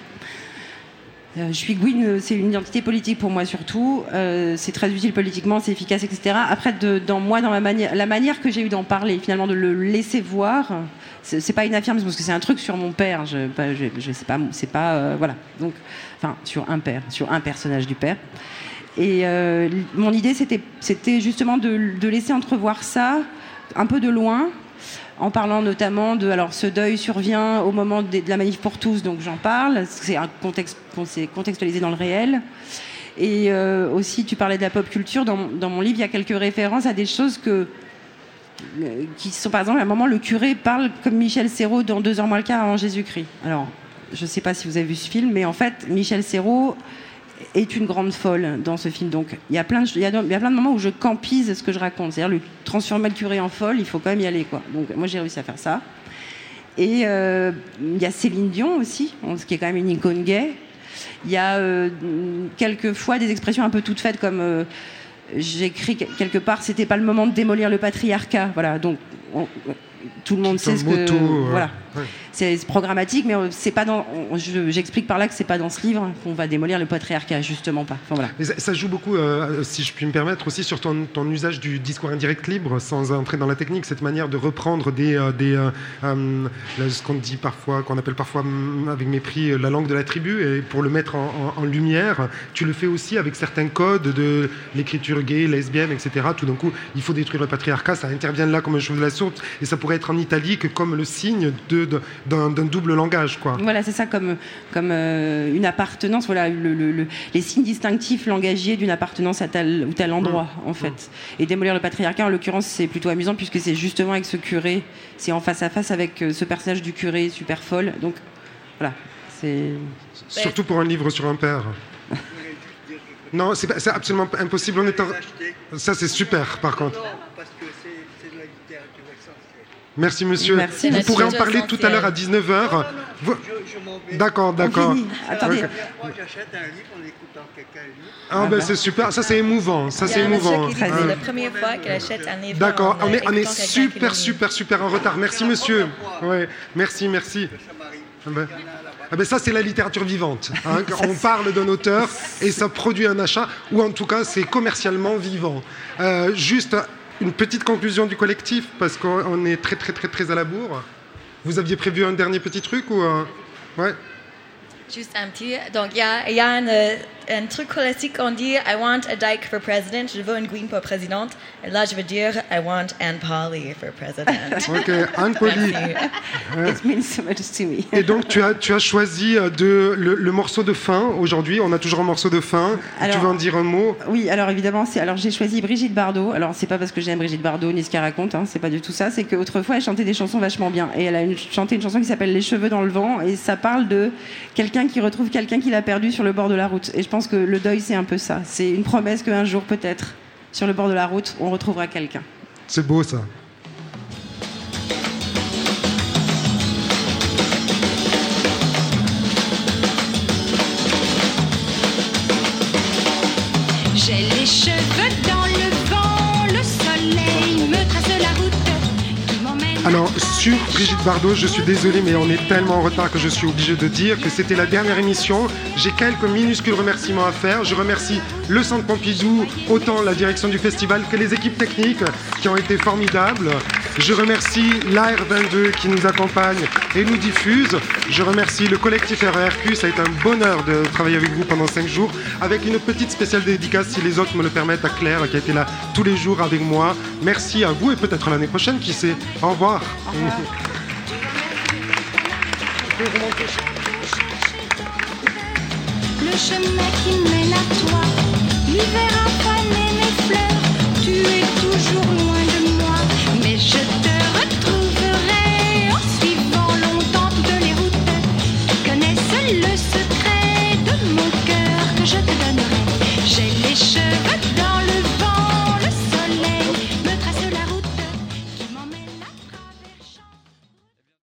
je suis Gwyn. C'est une identité politique pour moi surtout. Euh, c'est très utile politiquement, c'est efficace, et cetera. Après, de, dans moi, dans ma manière, la manière que j'ai eu d'en parler, finalement, de le laisser voir. C'est, c'est pas une affirmation parce que c'est un truc sur mon père. Je, je, je sais pas, c'est pas, euh, voilà. Donc, enfin, sur un père, sur un personnage du père. Et euh, mon idée, c'était, c'était justement de, de laisser entrevoir ça un peu de loin, en parlant notamment de... Alors, ce deuil survient au moment de, de la manif pour tous, donc j'en parle. C'est un contexte, c'est contextualisé dans le réel. Et euh, aussi, tu parlais de la pop culture. Dans, dans mon livre, il y a quelques références à des choses que, euh, qui sont, par exemple, à un moment, le curé parle comme Michel Serrault dans Deux heures moins le quart avant Jésus-Christ. Alors, je ne sais pas si vous avez vu ce film, mais en fait, Michel Serrault est une grande folle dans ce film. Donc, il y a plein de, il y a, il y a plein de moments où je campise ce que je raconte. C'est-à-dire, le transformer le curé en folle, il faut quand même y aller, quoi. Donc, moi, j'ai réussi à faire ça. Et euh, il y a Céline Dion aussi, ce qui est quand même une icône gay. Il y a euh, quelquefois des expressions un peu toutes faites, comme euh, j'écris quelque part, c'était pas le moment de démolir le patriarcat. Voilà, donc on, tout le monde sait ce que... Moto, euh, voilà. Ouais. C'est programmatique, mais c'est pas dans. Je, j'explique par là que c'est pas dans ce livre qu'on va démolir le patriarcat, justement pas. Enfin, voilà. Mais ça, ça joue beaucoup, euh, si je puis me permettre, aussi sur ton, ton usage du discours indirect libre, sans entrer dans la technique, cette manière de reprendre des, euh, des euh, euh, ce qu'on dit parfois, qu'on appelle parfois avec mépris la langue de la tribu, et pour le mettre en, en, en lumière. Tu le fais aussi avec certains codes de l'écriture gay, lesbienne, et cetera. Tout d'un coup, il faut détruire le patriarcat, ça intervient là comme une chose de la sorte, et ça pourrait être en italique comme le signe de, de D'un, d'un double langage, quoi. Voilà, c'est ça, comme, comme euh, une appartenance, voilà, le, le, le, les signes distinctifs langagiers d'une appartenance à tel ou tel endroit, mmh. en fait. Mmh. Et démolir le patriarcat, en l'occurrence, c'est plutôt amusant, puisque c'est justement avec ce curé, c'est en face à face avec ce personnage du curé super folle. Donc, voilà, c'est... Surtout pour un livre sur un père. Non, c'est, c'est absolument impossible. On est en... Ça, c'est super, par contre. Merci, monsieur. Merci, vous pourrez en parler tout à l'heure à dix-neuf heures. Vous... D'accord, d'accord. Attendez. Okay. Moi, j'achète un livre en écoutant quelqu'un lire. Ah, ah ben bah. C'est super. Ça, c'est émouvant. Ça, c'est émouvant. C'est ah. la première fois qu'elle achète un livre. D'accord. En, on est, on est super, super, super, super en retard. Merci, monsieur. Ouais. Merci, merci. Ah ben. Ah ben ça, c'est la littérature vivante. Hein. On parle d'un auteur et ça produit un achat, ou en tout cas, c'est commercialement vivant. Euh, juste... Une petite conclusion du collectif, parce qu'on est très, très, très, très à la bourre. Vous aviez prévu un dernier petit truc ou un... Ouais. Juste un petit. Donc, il y a, y a un, un truc classique, on dit I want a dyke for president. Je veux une Green pour présidente. Et là, je veux dire I want Anne Polly for president. Ok, Anne Polly. It means so much to me. Et donc, tu as, tu as choisi de, le, le morceau de fin aujourd'hui. On a toujours un morceau de fin. Alors, tu veux en dire un mot? Oui, alors évidemment, c'est, alors j'ai choisi Brigitte Bardot. Alors, c'est pas parce que j'aime Brigitte Bardot ni ce qu'elle raconte, hein, c'est pas du tout ça. C'est qu'autrefois, elle chantait des chansons vachement bien. Et elle a une, chanté une chanson qui s'appelle Les cheveux dans le vent. Et ça parle de quelqu'un qui retrouve quelqu'un qu'il a perdu sur le bord de la route. Et je pense que le deuil, c'est un peu ça. C'est une promesse qu'un jour, peut-être, sur le bord de la route, on retrouvera quelqu'un. C'est beau, ça. J'ai les cheveux dans le vent, le soleil me trace la route. Alors, sur Brigitte Bardot, je suis désolé, mais on est tellement en retard que je suis obligé de dire que c'était la dernière émission. J'ai quelques minuscules remerciements à faire. Je remercie le Centre Pompidou, autant la direction du festival que les équipes techniques qui ont été formidables. Je remercie l'A R vingt-deux qui nous accompagne et nous diffuse. Je remercie le collectif R E R Q. Ça a été un bonheur de travailler avec vous pendant cinq jours, avec une petite spéciale dédicace, si les autres me le permettent, à Claire, qui a été là tous les jours avec moi. Merci à vous et peut-être l'année prochaine, qui sait. Au revoir. Au revoir. Le chemin qui mène à toi, l'hiver